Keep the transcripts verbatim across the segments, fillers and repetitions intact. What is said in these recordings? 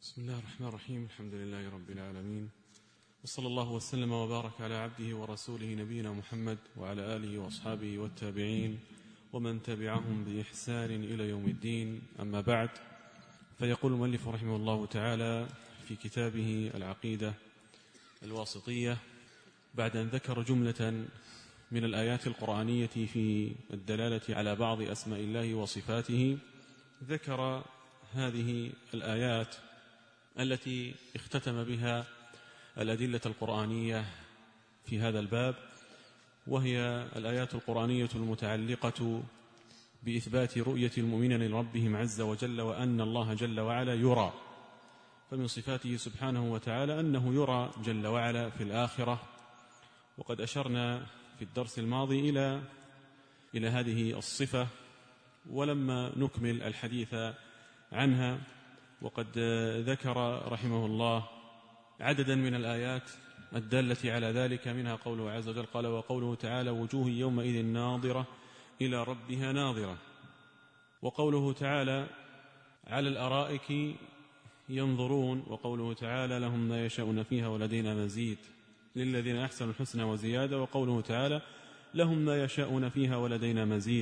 بسم الله الرحمن الرحيم. الحمد لله رب العالمين، وصلى الله وسلم وبارك على عبده ورسوله نبينا محمد وعلى آله وأصحابه والتابعين ومن تبعهم بإحسان إلى يوم الدين. أما بعد، فيقول المؤلف رحمه الله تعالى في كتابه العقيدة الواسطية بعد أن ذكر جملة من الآيات القرآنية في الدلالة على بعض أسماء الله وصفاته، ذكر هذه الآيات التي اختتم بها الأدلة القرآنية في هذا الباب، وهي الآيات القرآنية المتعلقة بإثبات رؤية المؤمنين لربهم عز وجل، وأن الله جل وعلا يرى. فمن صفاته سبحانه وتعالى أنه يرى جل وعلا في الآخرة، وقد أشرنا في الدرس الماضي إلى إلى هذه الصفة، ولما نكمل الحديث عنها وقد ذكر رحمه الله عددا من الآيات الدالة على ذلك، منها قوله عز وجل قال وقوله تعالى وجوه يومئذ ناظرة إلى ربها ناظرة، وقوله تعالى على الأرائك ينظرون، وقوله تعالى لهم ما يشاءون فيها ولدينا مزيد للذين أحسنوا الحسنى وزيادة، وقوله تعالى لهم ما يشاءون فيها ولدينا مزيد.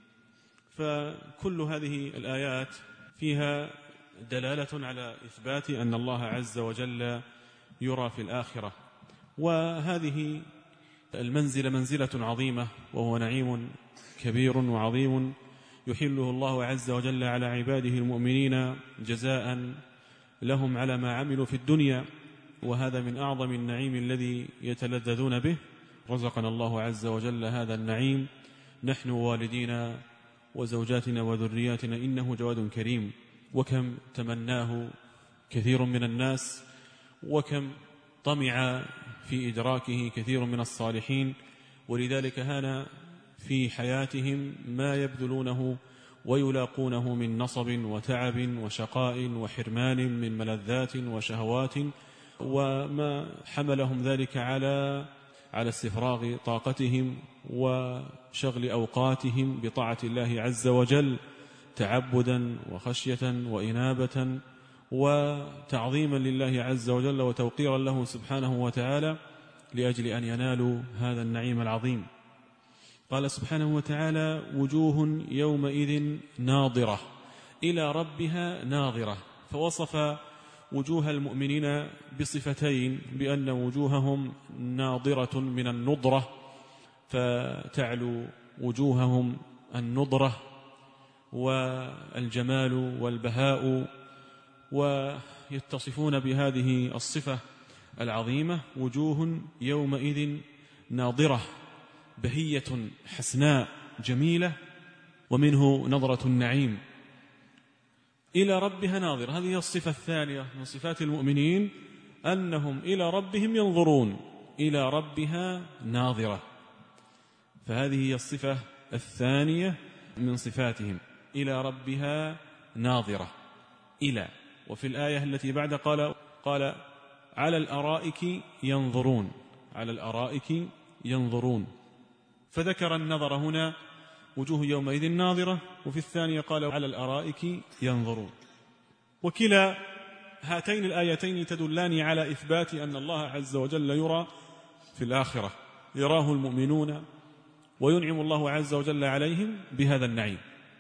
فكل هذه الآيات فيها دلالة على إثبات أن الله عز وجل يرى في الآخرة، وهذه المنزلة منزلة عظيمة، وهو نعيم كبير وعظيم يحله الله عز وجل على عباده المؤمنين جزاء لهم على ما عملوا في الدنيا، وهذا من أعظم النعيم الذي يتلذذون به. رزقنا الله عز وجل هذا النعيم نحن ووالدينا وزوجاتنا وذرياتنا، إنه جواد كريم، وكم تمناه كثير من الناس، وكم طمع في إدراكه كثير من الصالحين، ولذلك هان في حياتهم ما يبذلونه ويلاقونه من نصب وتعب وشقاء وحرمان من ملذات وشهوات، وما حملهم ذلك على على استفراغ طاقتهم وشغل أوقاتهم بطاعة الله عز وجل، تعبدا وخشية وإنابة وتعظيما لله عز وجل وتوقيرا له سبحانه وتعالى، لأجل أن ينالوا هذا النعيم العظيم. قال سبحانه وتعالى وجوه يومئذ ناظرة إلى ربها ناظرة، فوصف وجوه المؤمنين بصفتين، بأن وجوههم ناظرة من النضرة، فتعلو وجوههم النضرة والجمال والبهاء، ويتصفون بهذه الصفة العظيمة وجوه يومئذ ناظرة، بهية حسناء جميلة، ومنه نظرة النعيم. إلى ربها ناظرة، هذه الصفة الثانية من صفات المؤمنين، أنهم إلى ربهم ينظرون، إلى ربها ناظرة، فهذه هي الصفة الثانية من صفاتهم، إلى ربها ناظرة. إلى، وفي الآية التي بعد قال قال على الأرائك ينظرون، على الأرائك ينظرون، فذكر النظر هنا وجوه يومئذ ناظرة، وفي الثانية قال على الأرائك ينظرون. وكلا هاتين الآيتين تدلان على إثبات أن الله عز وجل يرى في الآخرة، يراه المؤمنون وينعم الله عز وجل عليهم بهذا النعيم.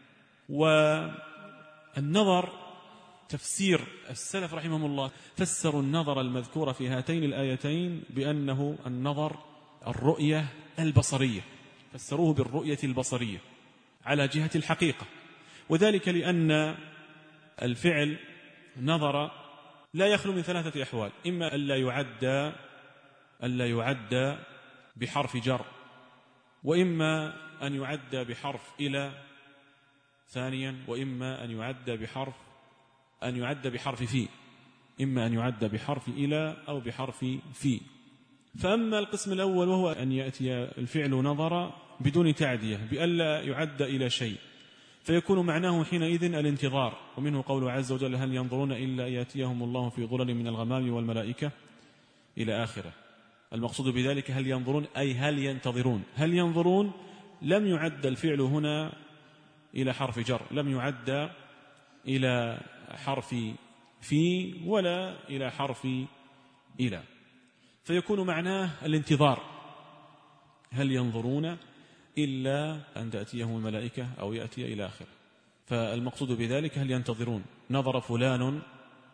والنظر تفسير السلف رحمهم الله فسروا النظر المذكور في هاتين الآيتين بأنه النظر الرؤية البصرية، فسروه بالرؤية البصرية على جهة الحقيقة، وذلك لأن الفعل نظر لا يخلو من ثلاثة أحوال، إما ألا يعد ألا يعد بحرف جر، وإما أن يعد بحرف إلى، ثانيا وإما أن يعد بحرف أن يعد بحرف في، إما أن يعد بحرف إلى أو بحرف في. فأما القسم الأول وهو أن يأتي الفعل نظر بدون تعدية، بألا يعد إلى شيء، فيكون معناه حينئذ الانتظار، ومنه قوله عز وجل هل ينظرون إلا يأتيهم الله في ظلل من الغمام والملائكة إلى آخره. المقصود بذلك هل ينظرون أي هل ينتظرون، هل ينظرون لم يعد الفعل هنا إلى حرف جر، لم يعد إلى حرف في ولا إلى حرف إلى، فيكون معناه الانتظار. هل ينظرون إلا أن تأتيهم الملائكة أو يأتي إلى آخره. فالمقصود بذلك هل ينتظرون، نظر فلان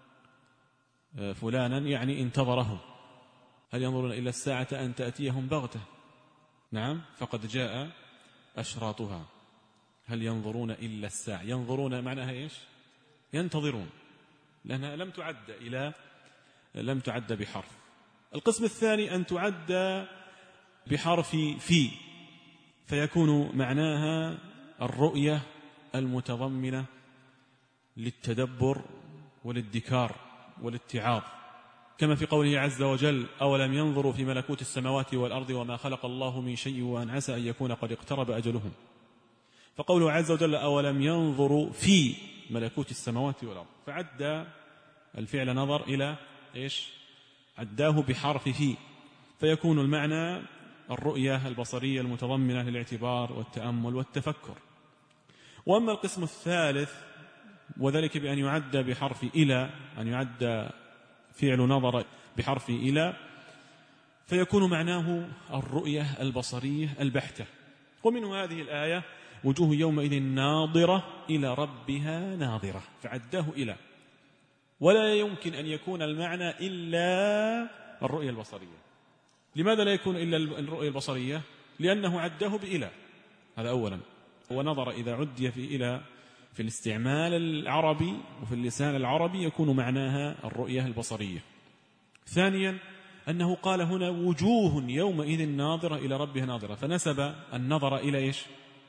فلانا يعني انتظره. هل ينظرون إلا الساعة أن تأتيهم بغتة؟ نعم، فقد جاء أشراطها. هل ينظرون إلا الساعة، ينظرون معناها إيش؟ ينتظرون، لأنها لم تعد إلى لم تعد بحرف. القسم الثاني أن تعد بحرف في، فيكون معناها الرؤية المتضمنة للتدبر والادكار والاتعاظ، كما في قوله عز وجل: أولم ينظروا في ملكوت السماوات والأرض وما خلق الله من شيء وأن عسى أن يكون قد اقترب أجلهم. فقوله عز وجل: أولم ينظروا في ملكوت السماوات والأرض، فعد الفعل نظر إلى إيش؟ عداه بحرف في، فيكون المعنى الرؤية البصرية المتضمنة للاعتبار والتأمل والتفكر. وأما القسم الثالث وذلك بأن يعد بحرف إلى، أن يعد فعل نظر بحرف إلى، فيكون معناه الرؤية البصرية البحتة. ومن هذه الآية: وجوه يومئذ ناظرة إلى ربها ناظرة، فعداه إلى، ولا يمكن أن يكون المعنى إلا الرؤية البصرية. لماذا لا يكون إلا الرؤية البصرية؟ لأنه عداه بإلى، هذا أولا. ونظر إذا عدي في إلى في الاستعمال العربي وفي اللسان العربي يكون معناها الرؤية البصرية. ثانيا أنه قال هنا: وجوه يومئذ ناظرة إلى ربها ناظرة، فنسب النظر إلى إيش؟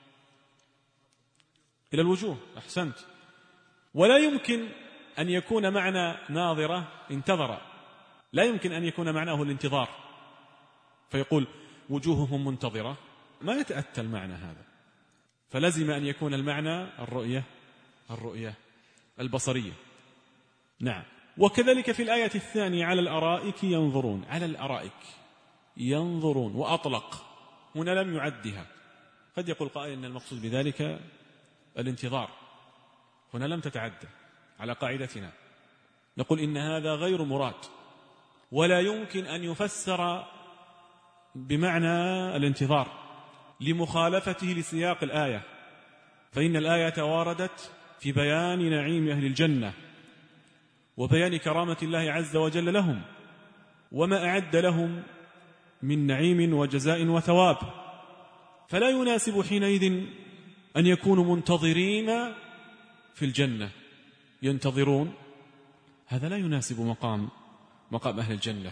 إلى الوجوه. أحسنت. ولا يمكن أن يكون معنى ناظرة انتظر، لا يمكن أن يكون معناه الانتظار، فيقول وجوههم منتظرة، ما يتأتى المعنى هذا، فلزم أن يكون المعنى الرؤية الرؤية البصرية. نعم. وكذلك في الآية الثانية: على الأرائك ينظرون، على الأرائك ينظرون، وأطلق، هنا لم يعدها. قد يقول قائل إن المقصود بذلك الانتظار، هنا لم تتعدى على قاعدتنا، نقول إن هذا غير مراد، ولا يمكن أن يفسر بمعنى الانتظار لمخالفته لسياق الآية، فإن الآية واردت في بيان نعيم أهل الجنة وبيان كرامة الله عز وجل لهم وما أعد لهم من نعيم وجزاء وثواب، فلا يناسب حينئذ أن يكونوا منتظرين في الجنة ينتظرون، هذا لا يناسب مقام مقام أهل الجنة.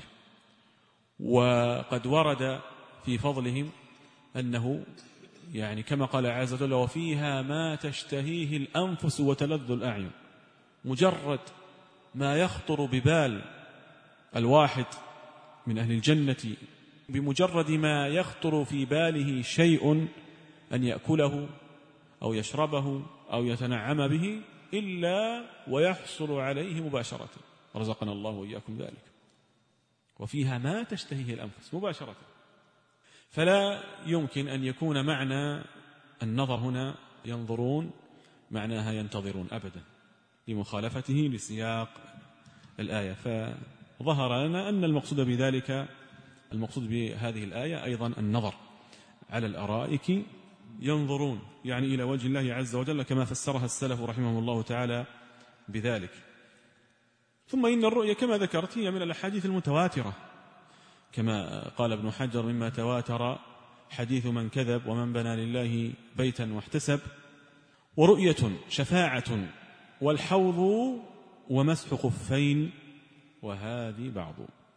وقد ورد في فضلهم أنه يعني كما قال عز وجل: وفيها ما تشتهيه الأنفس وتلذ الأعين. مجرد ما يخطر ببال الواحد من أهل الجنة، بمجرد ما يخطر في باله شيء أن يأكله أو يشربه أو يتنعم به إلا ويحصل عليه مباشرة، رزقنا الله وإياكم ذلك. وفيها ما تشتهيه الأنفس مباشرة، فلا يمكن أن يكون معنى النظر هنا ينظرون معناها ينتظرون أبدا، لمخالفته لسياق الآية. فظهر لنا أن المقصود بذلك، المقصود بهذه الآية أيضا النظر. على الأرائك ينظرون يعني إلى وجه الله عز وجل، كما فسرها السلف رحمه الله تعالى بذلك. ثم إن الرؤية كما ذكرت هي من الأحاديث المتواترة، كما قال ابن حجر: مما تواتر حديث من كذب ومن بنى لله بيتا واحتسب، ورؤية شفاعة والحوض ومسح خفين وهذه بعض.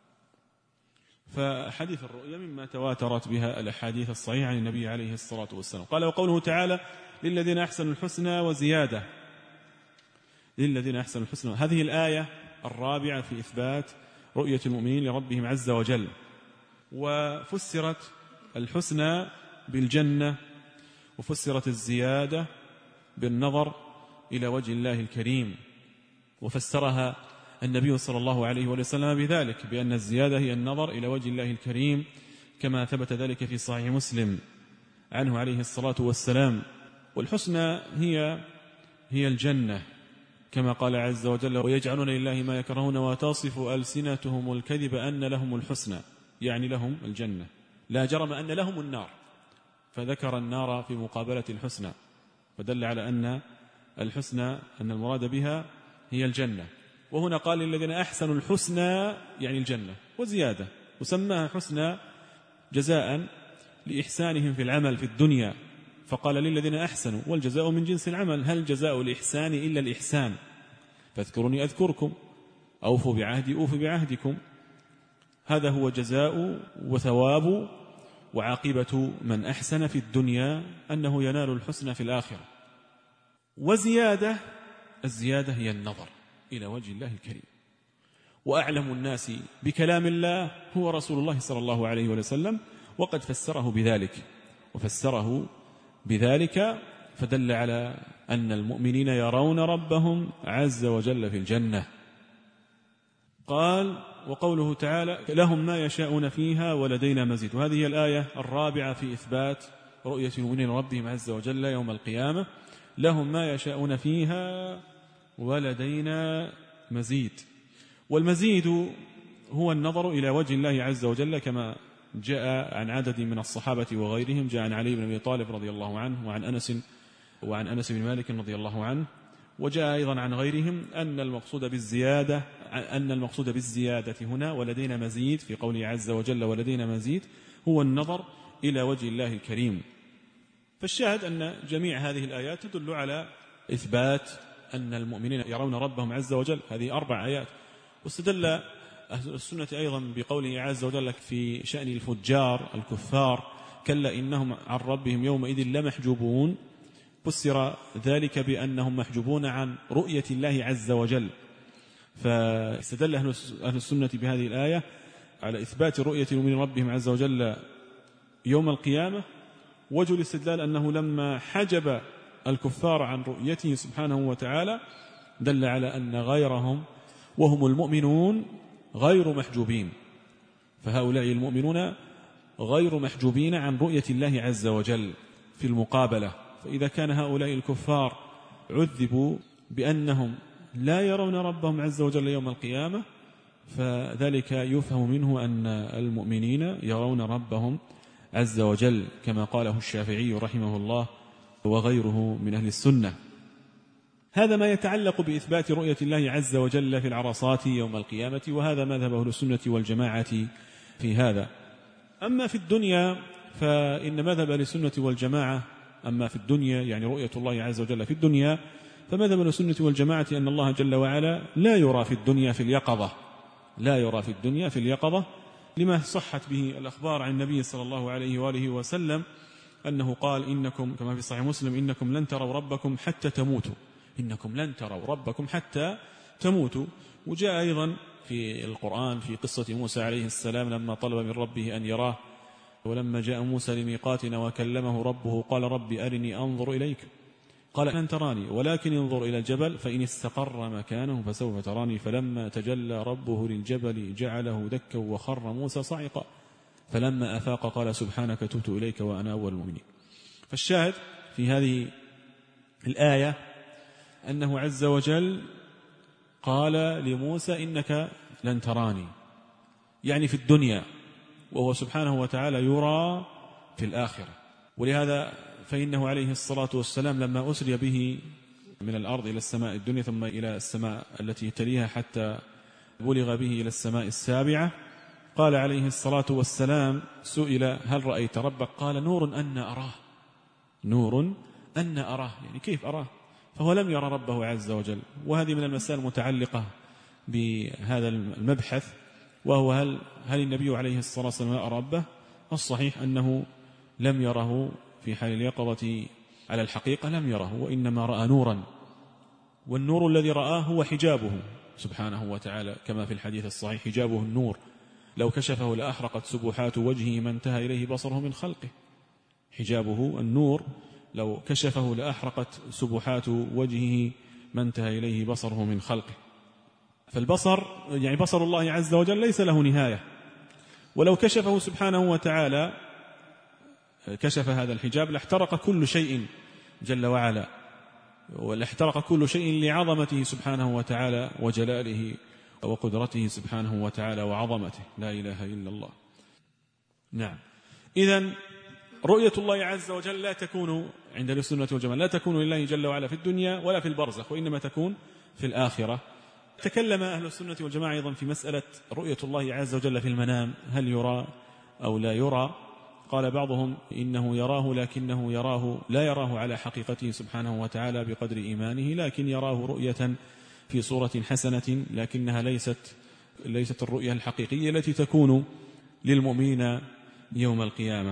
فحديث الرؤيا مما تواترت بها الأحاديث الصحيحة عن النبي عليه الصلاة والسلام. قال: وقوله تعالى: للذين أحسنوا الحسنى وزيادة، للذين أحسنوا الحسنى، هذه الآية الرابعة في إثبات رؤية المؤمنين لربهم عز وجل. وفسرت الحسنى بالجنة، وفسرت الزيادة بالنظر إلى وجه الله الكريم، وفسرها النبي صلى الله عليه وسلم بذلك، بأن الزيادة هي النظر إلى وجه الله الكريم، كما ثبت ذلك في صحيح مسلم عنه عليه الصلاة والسلام. والحسنى هي هي الجنة، كما قال عز وجل ويجعلون لله ما يكرهون وتصف ألسنتهم الكذب أن لهم الحسنى، يعني لهم الجنة، لا جرم أن لهم النار، فذكر النار في مقابلة الحسنى، فدل على أن الحسنى أن المراد بها هي الجنة. وهنا قال للذين أحسنوا الحسنى يعني الجنة وزيادة، وسماها حسنى جزاء لإحسانهم في العمل في الدنيا، فقال للذين أحسنوا والجزاء من جنس العمل، هل جزاء الإحسان إلا الإحسان؟ فاذكروني أذكركم، أوفوا بعهدي أوف بعهدكم. هذا هو جزاء وثواب وعاقبة من أحسن في الدنيا أنه ينال الحسنى في الآخرة. وزيادة، الزيادة هي النظر إلى وجه الله الكريم. وأعلم الناس بكلام الله هو رسول الله صلى الله عليه وسلم، وقد فسره بذلك وفسره بذلك فدل على أن المؤمنين يرون ربهم عز وجل في الجنة. قال وقوله تعالى لهم ما يشاءون فيها ولدينا مزيد، وهذه هي الآية الرابعة في إثبات رؤية المؤمنين ربهم عز وجل يوم القيامة. لهم ما يشاءون فيها ولدينا مزيد، والمزيد هو النظر إلى وجه الله عز وجل كما جاء عن عدد من الصحابة وغيرهم، جاء عن علي بن أبي طالب رضي الله عنه وعن أنس وعن أنس بن مالك رضي الله عنه، وجاء أيضا عن غيرهم أن المقصود بالزيادة أن المقصود بالزيادة هنا ولدينا مزيد في قوله عز وجل ولدينا مزيد هو النظر إلى وجه الله الكريم. فالشاهد أن جميع هذه الآيات تدل على إثبات أن المؤمنين يرون ربهم عز وجل، هذه أربع آيات. واستدل أهل السنة أيضا بقوله عز وجل في شأن الفجار الكفار كلا إنهم عن ربهم يومئذ لمحجوبون، فسر ذلك بأنهم محجوبون عن رؤية الله عز وجل. فاستدل أهل السنة بهذه الآية على إثبات رؤية المؤمنين ربهم عز وجل يوم القيامة. وجه الاستدلال أنه لما حجب الكفار عن رؤيته سبحانه وتعالى دل على أن غيرهم وهم المؤمنون غير محجوبين، فهؤلاء المؤمنون غير محجوبين عن رؤية الله عز وجل في المقابلة. فإذا كان هؤلاء الكفار عذبوا بأنهم لا يرون ربهم عز وجل يوم القيامة، فذلك يفهم منه أن المؤمنين يرون ربهم عز وجل كما قاله الشافعي رحمه الله وغيره من أهل السنة. هذا ما يتعلق بإثبات رؤية الله عز وجل في العرصات يوم القيامة، وهذا مذهب أهل السنة والجماعة في هذا. أما في الدنيا فإن مذهب أهل السنة والجماعة أما في الدنيا يعني رؤية الله عز وجل في الدنيا، فمذهب أهل السنة والجماعة أن الله جل وعلا لا يرى في الدنيا في اليقظة، لا يرى في الدنيا في اليقظة، لما صحت به الأخبار عن النبي صلى الله عليه وآله وسلم أنه قال إنكم كما في صحيح مسلم إنكم لن تروا ربكم حتى تموتوا، إنكم لن تروا ربكم حتى تموتوا. وجاء أيضا في القرآن في قصة موسى عليه السلام لما طلب من ربه أن يراه، ولما جاء موسى لميقاتنا وكلمه ربه قال رب أرني أنظر إليك قال لن تراني ولكن انظر إلى الجبل فإن استقر مكانه فسوف تراني فلما تجلى ربه للجبل جعله دكا وخر موسى صعقا فلما أفاق قال سبحانك تبت إليك وأنا أول المؤمنين. فالشاهد في هذه الآية أنه عز وجل قال لموسى إنك لن تراني، يعني في الدنيا، وهو سبحانه وتعالى يرى في الآخرة. ولهذا فإنه عليه الصلاة والسلام لما أسري به من الأرض إلى السماء الدنيا ثم إلى السماء التي تليها حتى بلغ به إلى السماء السابعة، قال عليه الصلاة والسلام سئل هل رأيت ربك؟ قال نور أن أراه، نور أن أراه، يعني كيف أراه؟ فهو لم يرى ربه عز وجل. وهذه من المسائل المتعلقة بهذا المبحث، وهو هل, هل النبي عليه الصلاة والسلام رأى ربه؟ الصحيح أنه لم يره في حال اليقظة على الحقيقة، لم يره، وإنما رأى نورا، والنور الذي رآه هو حجابه سبحانه وتعالى كما في الحديث الصحيح حجابه النور لو كشفه لأحرقت سبحات وجهه ما انتهى إليه بصره من خلقه. حجابه النور لو كشفه لأحرقت سبحات وجهه ما انتهى إليه بصره من خلقه. فالبصر يعني بصر الله عز وجل ليس له نهاية، ولو كشفه سبحانه وتعالى كشف هذا الحجاب لاحترق كل شيء جل وعلا، والاحترق كل شيء لعظمته سبحانه وتعالى وجلاله وقدرته سبحانه وتعالى وعظمته، لا إله إلا الله. نعم. إذن رؤية الله عز وجل لا تكون عند السنة والجماعة لا تكون لله جل وعلا في الدنيا ولا في البرزخ، وإنما تكون في الآخرة. تكلم أهل السنة والجماعة أيضا في مسألة رؤية الله عز وجل في المنام، هل يرى أو لا يرى؟ قال بعضهم إنه يراه لكنه يراه لا يراه على حقيقته سبحانه وتعالى بقدر إيمانه، لكن يراه رؤية في صورة حسنة، لكنها ليست ليست الرؤية الحقيقية التي تكون للمؤمنين يوم القيامة.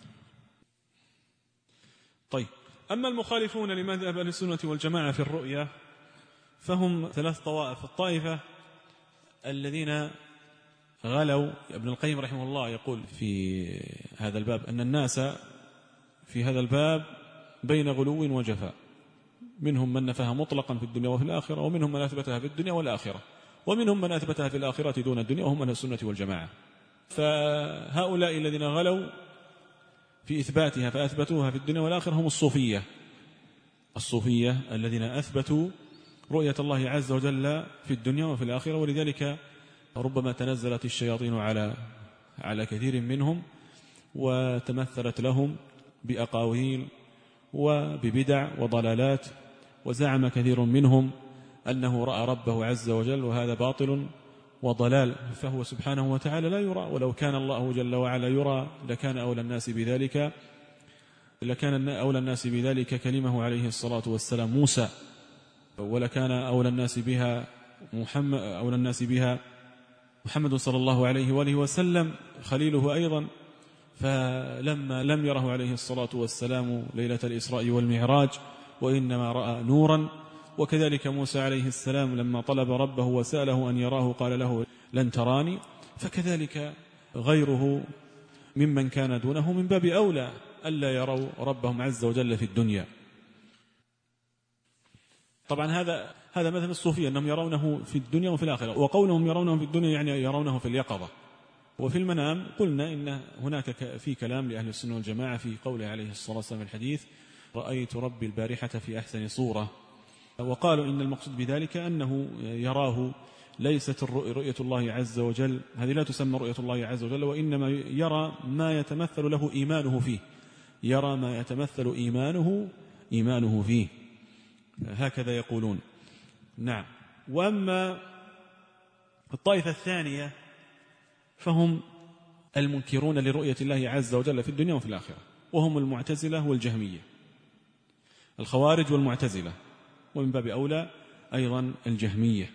طيب، أما المخالفون لمذهب أهل السنة والجماعة في الرؤية فهم ثلاث طوائف. الطائفة الذين غلوا، ابن القيم رحمه الله يقول في هذا الباب أن الناس في هذا الباب بين غلو وجفاء، منهم من نفاها مطلقا في الدنيا وفي الآخرة، ومنهم من أثبتها في الدنيا والآخرة، ومنهم من أثبتها في الآخرة دون الدنيا، وهم أهل السنة والجماعة. فهؤلاء الذين غلوا في إثباتها فأثبتوها في الدنيا والآخرة هم الصوفية الصوفية الذين أثبتوا رؤية الله عز وجل في الدنيا وفي الآخرة، ولذلك ربما تنزلت الشياطين على على كثير منهم وتمثلت لهم بأقاويل وببدع وضلالات، وزعم كثير منهم أنه رأى ربه عز وجل، وهذا باطل وضلال، فهو سبحانه وتعالى لا يرى، ولو كان الله جل وعلا يرى لكان أولى الناس بذلك لكان أولى الناس بذلك كلمه عليه الصلاة والسلام موسى، ولكان أولى الناس بها محمد أولى الناس بها محمد صلى الله عليه وآله وسلم خليله أيضا، فلما لم يره عليه الصلاة والسلام ليلة الإسراء والمعراج وإنما رأى نورا. وكذلك موسى عليه السلام لما طلب ربه وسأله أن يراه قال له لن تراني، فكذلك غيره ممن كان دونه من باب أولى ألا يروا ربهم عز وجل في الدنيا. طبعا هذا هذا مثل الصوفية أنهم يرونه في الدنيا وفي الآخرة، وقولهم يرونه في الدنيا يعني يرونه في اليقظة وفي المنام. قلنا إن هناك في كلام لأهل السنة والجماعة في قوله عليه الصلاة والسلام في الحديث رأيت ربي البارحة في أحسن صورة، وقالوا إن المقصود بذلك أنه يراه، ليست رؤية الله عز وجل هذه لا تسمى رؤية الله عز وجل، وإنما يرى ما يتمثل له إيمانه فيه يرى ما يتمثل إيمانه إيمانه فيه هكذا يقولون. نعم. وأما الطائفة الثانية فهم المنكرون لرؤية الله عز وجل في الدنيا وفي الآخرة، وهم المعتزلة والجهمية، الخوارج والمعتزلة، ومن باب أولى أيضا الجهمية.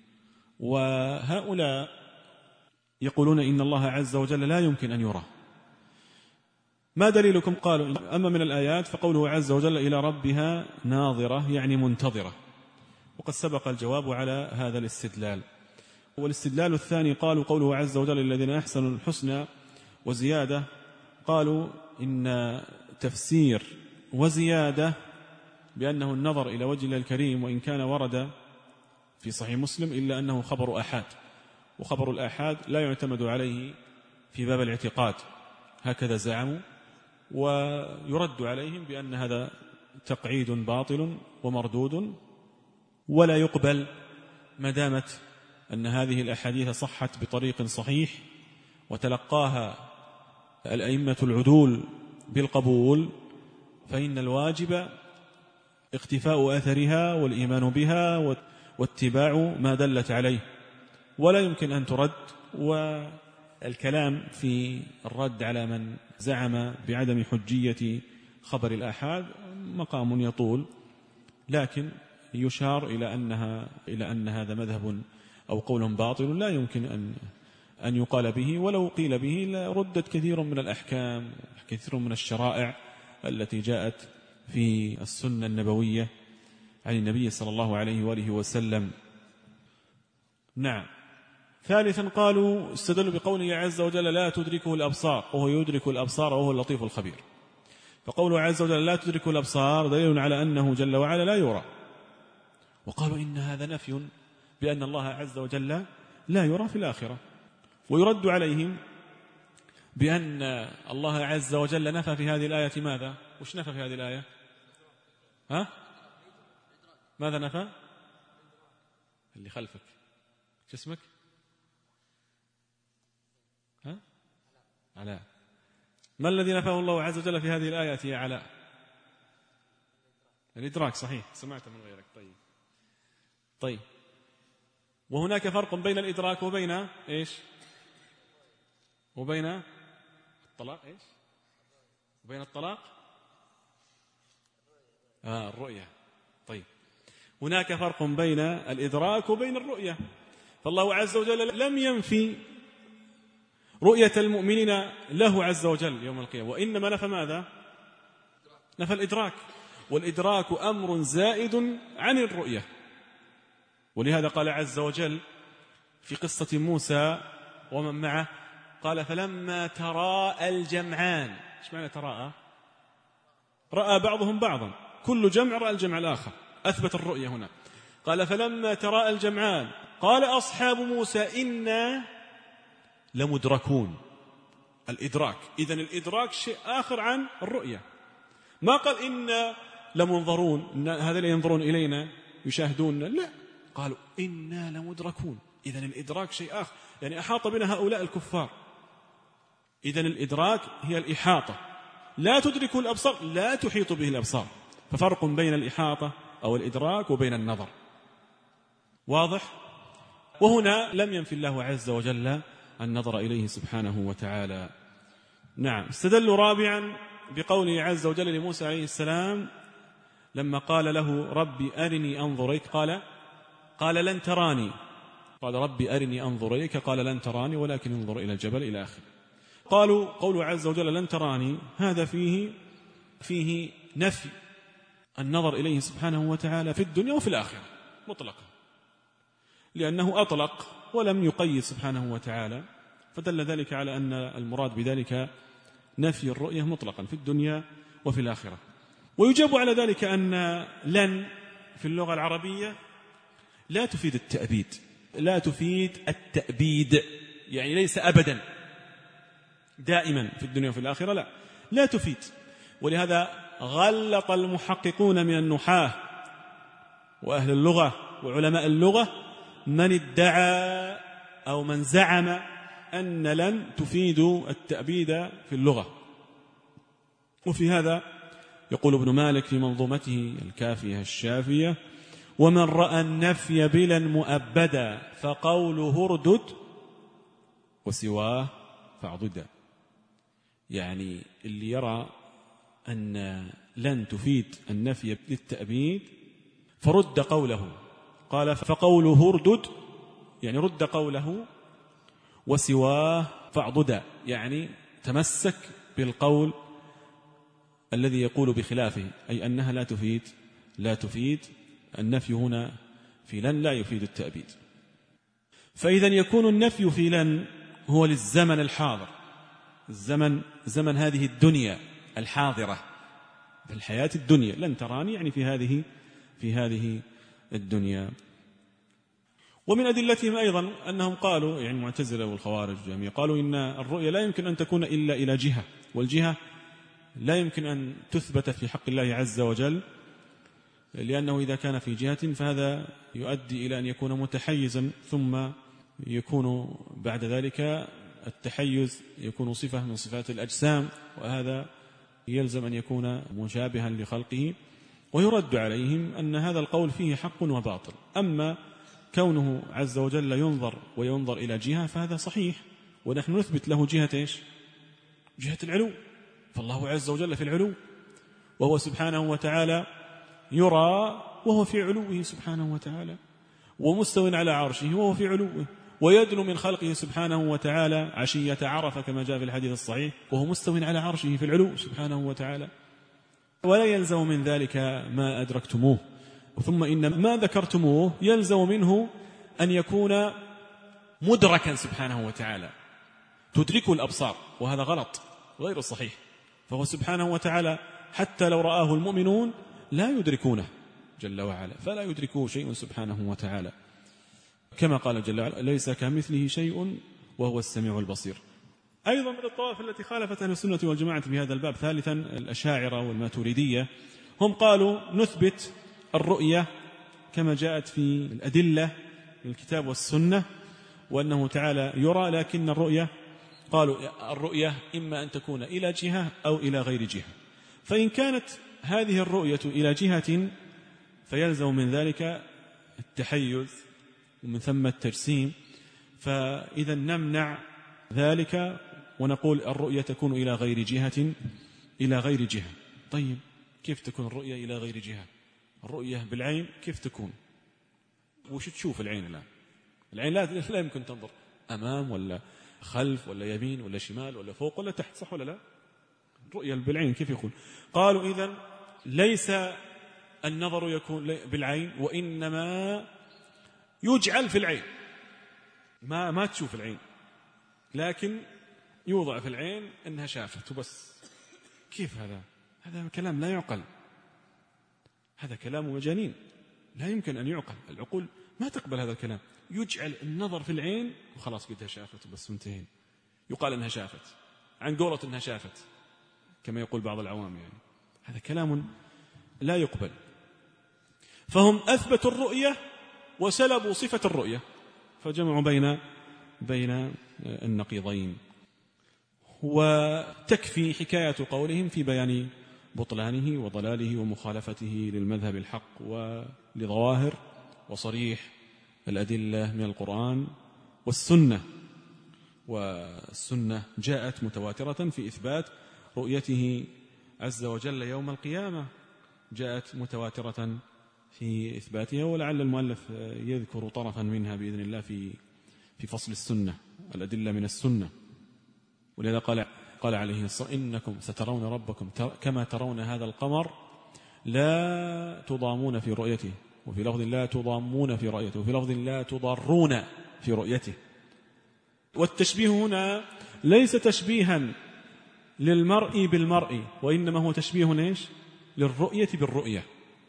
وهؤلاء يقولون إن الله عز وجل لا يمكن أن يرى. ما دليلكم؟ قالوا أما من الآيات فقوله عز وجل إلى ربها ناظرة يعني منتظرة، وقد سبق الجواب على هذا الاستدلال. والاستدلال الثاني قالوا قوله عز وجل الذين أحسنوا الحسنى وزيادة، قالوا إن تفسير وزيادة بأنه النظر إلى وجه الله الكريم، وإن كان ورد في صحيح مسلم إلا أنه خبر آحاد، وخبر الآحاد لا يعتمد عليه في باب الاعتقاد، هكذا زعموا، ويرد عليهم بأن هذا تقعيد باطل ومردود ولا يقبل ما دامت أن هذه الأحاديث صحت بطريق صحيح وتلقاها الأئمة العدول بالقبول، فإن الواجب اقتفاء أثرها والإيمان بها واتباع ما دلت عليه، ولا يمكن أن ترد. والكلام في الرد على من زعم بعدم حجية خبر الآحاد مقام يطول، لكن يشار إلى أنها إلى أن هذا مذهب أو قول باطل لا يمكن أن أن يقال به، ولو قيل به لردت كثير من الأحكام، كثير من الشرائع التي جاءت في السنة النبوية عن النبي صلى الله عليه وآله وسلم. نعم. ثالثا قالوا استدلوا بقوله عز وجل لا تدركه الأبصار وهو يدرك الأبصار وهو اللطيف الخبير، فقوله عز وجل لا تدركه الأبصار دليل على أنه جل وعلا لا يرى، وقالوا إن هذا نفي بأن الله عز وجل لا يرى في الآخرة. ويرد عليهم بأن الله عز وجل نفى في هذه الآية ماذا؟ وش نفى في هذه الآية؟ ها؟ ماذا نفى؟ اللي خلفك شو اسمك؟ ها؟ علاء. ما الذي نفاه الله عز وجل في هذه الآية يا علاء؟ الإدراك. صحيح، سمعت من غيرك. طيب طيب وهناك فرق بين الإدراك وبين إيش؟ وبين الطلاق. إيش؟ وبين الطلاق آه الرؤية. طيب هناك فرق بين الإدراك وبين الرؤية. فالله عز وجل لم ينفي رؤية المؤمنين له عز وجل يوم القيامة، وإنما نفى ماذا؟ نفى الإدراك، والإدراك أمر زائد عن الرؤية. ولهذا قال عز وجل في قصة موسى ومن معه، قال فلما تراءى الجمعان. ايش معنى تراءى؟ رأى بعضهم بعضا، كل جمع رأى الجمع الآخر، أثبت الرؤية هنا. قال فلما تراءى الجمعان قال أصحاب موسى إنا لمدركون. الإدراك، إذن الإدراك شيء آخر عن الرؤية. ما قال إنا لمنظرون، إن هذا لا ينظرون إلينا يشاهدون، لا، قالوا إنا لمدركون. إذن الإدراك شيء آخر، يعني أحاط بنا هؤلاء الكفار. إذن الإدراك هي الإحاطة، لا تدرك الأبصار، لا تحيط به الأبصار. ففرق بين الإحاطة أو الإدراك وبين النظر. واضح؟ وهنا لم ينفي الله عز وجل النظر إليه سبحانه وتعالى. نعم. استدلوا رابعا بقوله عز وجل لموسى عليه السلام لما قال له ربي أرني أنظر إليك، قال قال لن تراني. قال ربي أرني أنظر إليك، قال لن تراني ولكن انظر إلى الجبل إلى آخر. قالوا قوله عز وجل لن تراني هذا فيه فيه نفي النظر إليه سبحانه وتعالى في الدنيا وفي الآخرة مطلقا، لأنه أطلق ولم يقيد سبحانه وتعالى، فدل ذلك على أن المراد بذلك نفي الرؤية مطلقا في الدنيا وفي الآخرة. ويجاب على ذلك أن لن في اللغة العربية لا تفيد التأبيد، لا تفيد التأبيد، يعني ليس أبدا دائما في الدنيا وفي الآخرة، لا لا تفيد. ولهذا غلط المحققون من النحاة وأهل اللغة وعلماء اللغة من ادعى أو من زعم أن لن تفيد التأبيد في اللغة. وفي هذا يقول ابن مالك في منظومته الكافية الشافية ومن رأى النفي بلا مؤبدا فقوله اردد وسواه فاعضدا. يعني اللي يرى أن لن تفيد النفي للتأبيد فرد قوله، قال فقوله اردد يعني رد قوله، وسواه فاعضدا يعني تمسك بالقول الذي يقول بخلافه، أي أنها لا تفيد لا تفيد النفي هنا في لن لا يفيد التأبيد. فإذا يكون النفي في لن هو للزمن الحاضر، الزمن زمن هذه الدنيا الحاضرة في الحياة الدنيا، لن تراني يعني في هذه في هذه الدنيا. ومن أدلتهم أيضا أنهم قالوا يعني المعتزلة والخوارج جميعا قالوا إن الرؤية لا يمكن أن تكون إلا إلى جهة، والجهة لا يمكن أن تثبت في حق الله عز وجل، لأنه إذا كان في جهة فهذا يؤدي إلى أن يكون متحيزا، ثم يكون بعد ذلك التحيز يكون صفة من صفات الأجسام، وهذا يلزم أن يكون مشابها لخلقه. ويرد عليهم أن هذا القول فيه حق وباطل. أما كونه عز وجل ينظر وينظر إلى جهة فهذا صحيح، ونحن نثبت له جهة إيش؟ جهة العلو. فالله عز وجل في العلو، وهو سبحانه وتعالى يرى وهو في علوه سبحانه وتعالى، ومستوٍ على عرشه وهو في علوه، ويدنو من خلقه سبحانه وتعالى عشية عرفة كما جاء في الحديث الصحيح، وهو مستوٍ على عرشه في العلو سبحانه وتعالى. ولا يلزم من ذلك ما أدركتموه، ثم إن ما ذكرتموه يلزم منه أن يكون مدركا سبحانه وتعالى تدركه الأبصار، وهذا غلط غير صحيح. فهو سبحانه وتعالى حتى لو رآه المؤمنون لا يدركونه جل وعلا، فلا يدركه شيء سبحانه وتعالى، كما قال جل وعلا ليس كمثله شيء وهو السميع البصير. أيضا من الطوائف التي خالفت أهل السنة والجماعة في هذا الباب ثالثا الأشاعرة والماتريدية، هم قالوا نثبت الرؤية كما جاءت في الأدلة من الكتاب والسنة، وأنه تعالى يرى، لكن الرؤية قالوا الرؤية إما أن تكون إلى جهة أو إلى غير جهة. فإن كانت هذه الرؤية إلى جهة فيلزم من ذلك التحيز ومن ثم التجسيم، فإذا نمنع ذلك ونقول الرؤية تكون إلى غير جهة إلى غير جهة. طيب كيف تكون الرؤية إلى غير جهة؟ الرؤية بالعين كيف تكون؟ وش تشوف العين الآن؟ العين لا, لا يمكن تنظر أمام ولا خلف ولا يمين ولا شمال ولا فوق ولا تحت، صح ولا لا؟ الرؤية بالعين كيف يكون؟ قالوا إذن ليس النظر يكون بالعين، وإنما يجعل في العين، ما ما تشوف العين، لكن يوضع في العين أنها شافت وبس. كيف هذا؟ هذا كلام لا يعقل، هذا كلام مجانين لا يمكن أن يعقل، العقول ما تقبل هذا الكلام. يجعل النظر في العين وخلاص قدها شافت وبس وانتهين، يقال أنها شافت عن قولة أنها شافت كما يقول بعض العوام، يعني هذا كلام لا يقبل. فهم أثبتوا الرؤية وسلبوا صفة الرؤية، فجمعوا بين بين النقيضين. وتكفي حكاية قولهم في بيان بطلانه وضلاله ومخالفته للمذهب الحق ولظواهر وصريح الأدلة من القرآن والسنة. والسنة جاءت متواترة في إثبات رؤيته عز وجل يوم القيامة، جاءت متواترة في إثباتها، ولعل المؤلف يذكر طرفا منها بإذن الله في في فصل السنة، الأدلة من السنة. ولذا قال قال عليه الصلاة والسلام: إنكم سترون ربكم كما ترون هذا القمر لا تضامون في رؤيته، وفي لفظ لا تضامون في رؤيته، وفي لفظ لا تضرون في رؤيته. والتشبيه هنا ليس تشبيها للمرء بالمرء، وإنما هو تشبيه إيش؟ للرؤية بالرؤية.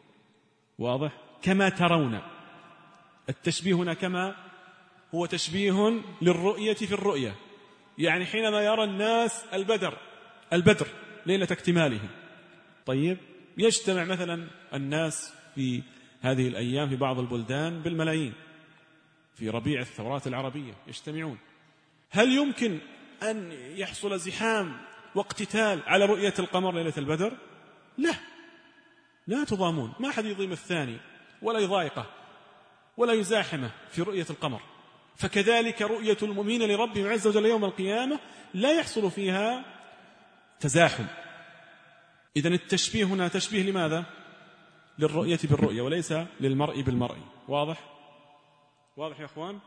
واضح؟ كما ترون، التشبيه هنا كما هو تشبيه للرؤية في الرؤية، يعني حينما يرى الناس البدر البدر ليلة اكتماله. طيب يجتمع مثلا الناس في هذه الأيام في بعض البلدان بالملايين في ربيع الثورات العربية يجتمعون، هل يمكن أن يحصل زحام واقتتال على رؤية القمر ليلة البدر؟ لا، لا تضامون، ما أحد يضيم الثاني ولا يضايقه ولا يزاحمه في رؤية القمر. فكذلك رؤية المؤمنين لربهم عز وجل يوم القيامة لا يحصل فيها تزاحم. إذن التشبيه هنا تشبيه لماذا؟ للرؤية بالرؤية وليس للمرء بالمرء. واضح؟ واضح يا أخوان؟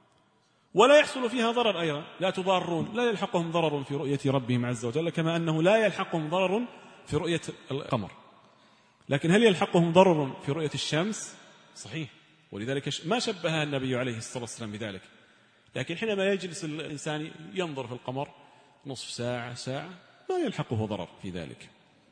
ولا يحصل فيها ضرر أيضا، لا تضارون، لا يلحقهم ضرر في رؤية ربهم عز وجل، كما أنه لا يلحقهم ضرر في رؤية القمر. لكن هل يلحقهم ضرر في رؤية الشمس؟ صحيح، ولذلك ما شبهها النبي عليه الصلاة والسلام بذلك. لكن حينما يجلس الإنسان ينظر في القمر نصف ساعة ساعة ما يلحقه ضرر في ذلك.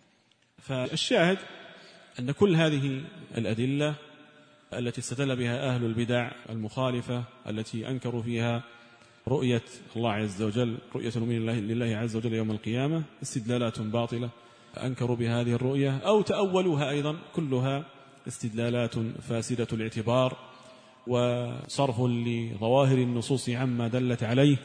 فالشاهد أن كل هذه الأدلة التي استدل بها أهل البدع المخالفة التي أنكروا فيها رؤية الله عز وجل، رؤية المؤمنين لله عز وجل يوم القيامة، استدلالات باطلة أنكروا بها هذه الرؤية أو تأولوها أيضا، كلها استدلالات فاسدة الاعتبار وصرف لظواهر النصوص عما دلت عليه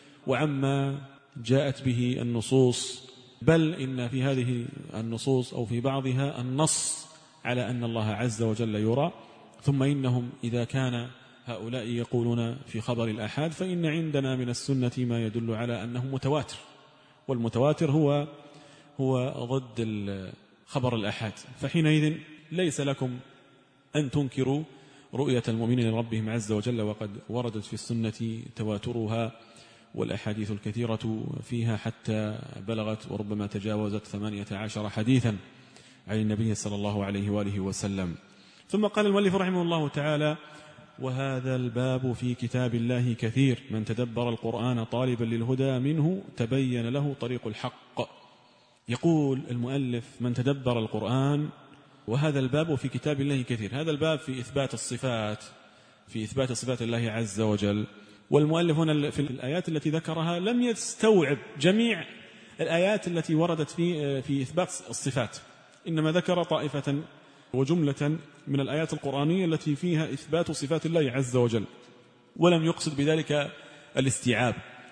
وعما جاءت به النصوص. بل إن في هذه النصوص أو في بعضها النص على أن الله عز وجل يرى. ثم إنهم إذا كان هؤلاء يقولون في خبر الآحاد فإن عندنا من السنة ما يدل على أنه متواتر، والمتواتر هو هو ضد خبر الآحاد. فحينئذ ليس لكم أن تنكروا رؤية المؤمنين لربهم عز وجل، وقد وردت في السنة تواترها والأحاديث الكثيرة فيها حتى بلغت وربما تجاوزت ثمانية عشر حديثا عن النبي صلى الله عليه وآله وسلم. ثم قال المؤلف رحمه الله تعالى: وهذا الباب في كتاب الله كثير، من تدبر القرآن طالبا للهدى منه تبين له طريق الحق. يقول المؤلف: من تدبر القرآن، وهذا الباب في كتاب الله كثير. هذا الباب في إثبات الصفات، في إثبات صفات الله عز وجل. والمؤلف هنا في الآيات التي ذكرها لم يستوعب جميع الآيات التي وردت في في إثبات الصفات، إنما ذكر طائفة وجملة من الآيات القرآنية التي فيها إثبات صفات الله عز وجل، ولم يقصد بذلك الاستيعاب.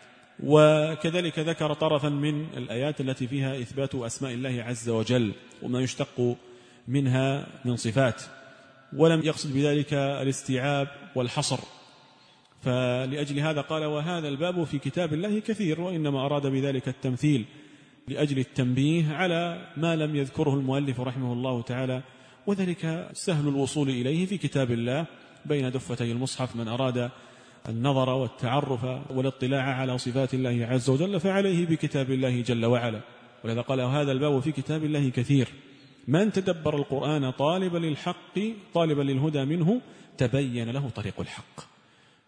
وكذلك ذكر طرفا من الآيات التي فيها إثبات أسماء الله عز وجل وما يشتق منها من صفات، ولم يقصد بذلك الاستيعاب والحصر. فلأجل هذا قال: وهذا الباب في كتاب الله كثير، وإنما أراد بذلك التمثيل لأجل التنبيه على ما لم يذكره المؤلف رحمه الله تعالى، وذلك سهل الوصول إليه في كتاب الله بين دفتي المصحف. من أراد النظر والتعرف والاطلاع على صفات الله عز وجل فعليه بكتاب الله جل وعلا. ولذا قال: وهذا الباب في كتاب الله كثير، من تدبر القرآن طالبا للحق طالبا للهدى منه تبين له طريق الحق.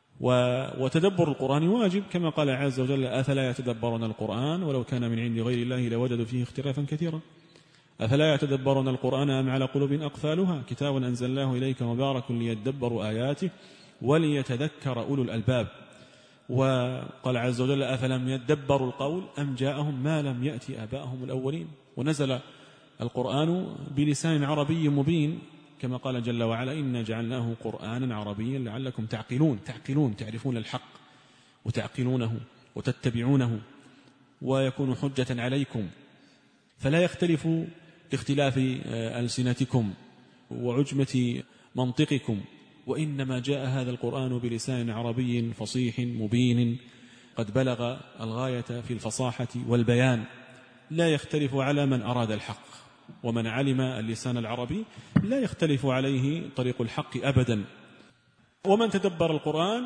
وتدبر القرآن واجب، كما قال عز وجل: أفلا يتدبرون القرآن ولو كان من عند غير الله لوجدوا فيه اختلافا كثيرا. أفلا يتدبرون القرآن أم على قلوب أقفالها، كتاب أنزلناه إليك مبارك ليدبروا آياته وليتذكر أولو الألباب. وقال عز وجل: أفلم يدبروا القول أم جاءهم ما لم يأتي آباءهم الأولين. ونزل القرآن بلسان عربي مبين، كما قال جل وعلا: إنا جعلناه قرآنا عربيا لعلكم تعقلون. تعقلون، تعرفون الحق وتعقلونه وتتبعونه ويكون حجة عليكم، فلا يختلف لاختلاف ألسنتكم وعجمة منطقكم، وإنما جاء هذا القرآن بلسان عربي فصيح مبين قد بلغ الغاية في الفصاحة والبيان، لا يختلف على من أراد الحق. ومن علم اللسان العربي لا يختلف عليه طريق الحق أبدا. ومن تدبر القرآن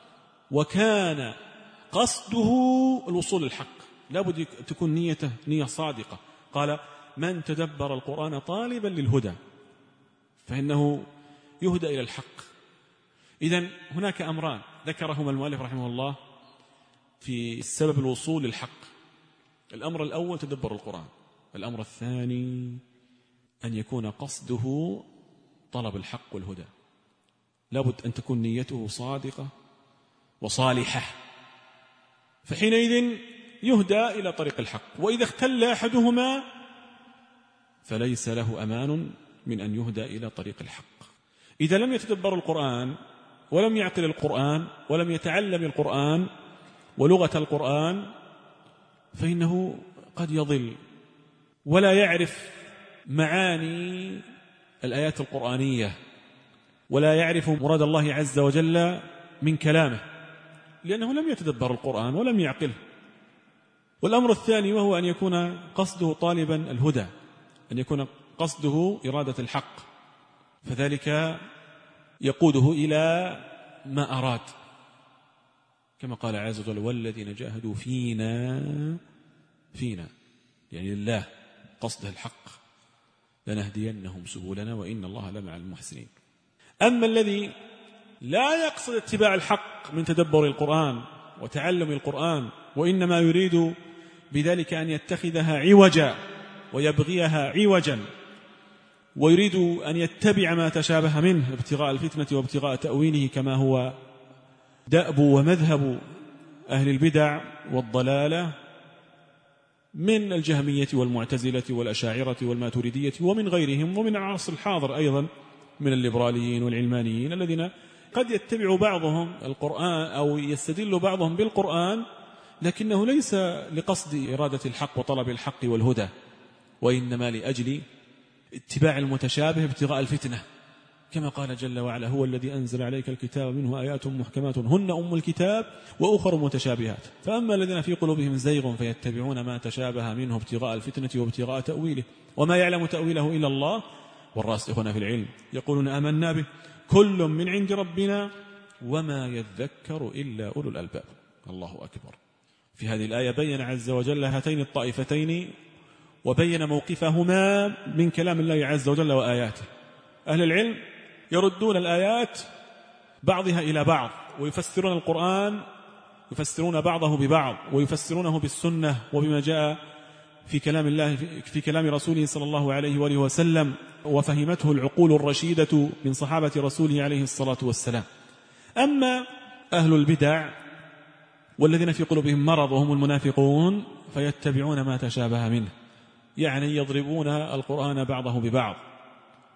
وكان قصده الوصول للحق، لا بد تكون نيته نية صادقة. قال: من تدبر القرآن طالبا للهدى فإنه يهدى إلى الحق. إذن هناك أمران ذكرهما المؤلف رحمه الله في السبب الوصول للحق. الأمر الأول تدبر القرآن، الأمر الثاني أن يكون قصده طلب الحق والهدى. لابد أن تكون نيته صادقة وصالحة، فحينئذ يهدى إلى طريق الحق. وإذا اختل أحدهما فليس له أمان من أن يهدى إلى طريق الحق. إذا لم يتدبر القرآن ولم يعقل القرآن ولم يتعلم القرآن ولغة القرآن فإنه قد يضل ولا يعرف معاني الآيات القرآنية ولا يعرف مراد الله عز وجل من كلامه، لأنه لم يتدبر القرآن ولم يعقله. والأمر الثاني وهو أن يكون قصده طالبا الهدى، أن يكون قصده إرادة الحق، فذلك يقوده إلى ما أراد، كما قال عز وجل: والذين جاهدوا فينا فينا يعني لله، قصده الحق، لنهدينهم سبلنا وإن الله لمع المحسنين. أما الذي لا يقصد اتباع الحق من تدبر القرآن وتعلم القرآن، وإنما يريد بذلك أن يتخذها عوجا ويبغيها عوجا، ويريد أن يتبع ما تشابه منه ابتغاء الفتنة وابتغاء تأويله، كما هو دأب ومذهب أهل البدع والضلالة من الجهمية والمعتزلة والأشاعرة والماتريدية ومن غيرهم، ومن العصر الحاضر أيضا من الليبراليين والعلمانيين، الذين قد يتبع بعضهم القرآن أو يستدل بعضهم بالقرآن، لكنه ليس لقصد إرادة الحق وطلب الحق والهدى، وإنما لأجل اتباع المتشابه ابتغاء الفتنة، كما قال جل وعلا: هو الذي أنزل عليك الكتاب منه آيات محكمات هن أم الكتاب وأخر متشابهات، فأما الذين في قلوبهم زيغ فيتبعون ما تشابه منه ابتغاء الفتنة وابتغاء تأويله وما يعلم تأويله إلا الله والراسخون في العلم يقولون آمنا به كل من عند ربنا وما يذكر إلا أولو الألباب. الله أكبر. في هذه الآية بين عز وجل هاتين الطائفتين وبين موقفهما من كلام الله عز وجل وآياته. أهل العلم يردون الآيات بعضها إلى بعض، ويفسرون القرآن يفسرون بعضه ببعض، ويفسرونه بالسنة وبما جاء في كلام الله في كلام رسوله صلى الله عليه وآله وسلم، وفهمته العقول الرشيدة من صحابة رسوله عليه الصلاة والسلام. أما أهل البدع والذين في قلوبهم مرض وهم المنافقون فيتبعون ما تشابه منه، يعني يضربون القرآن بعضه ببعض،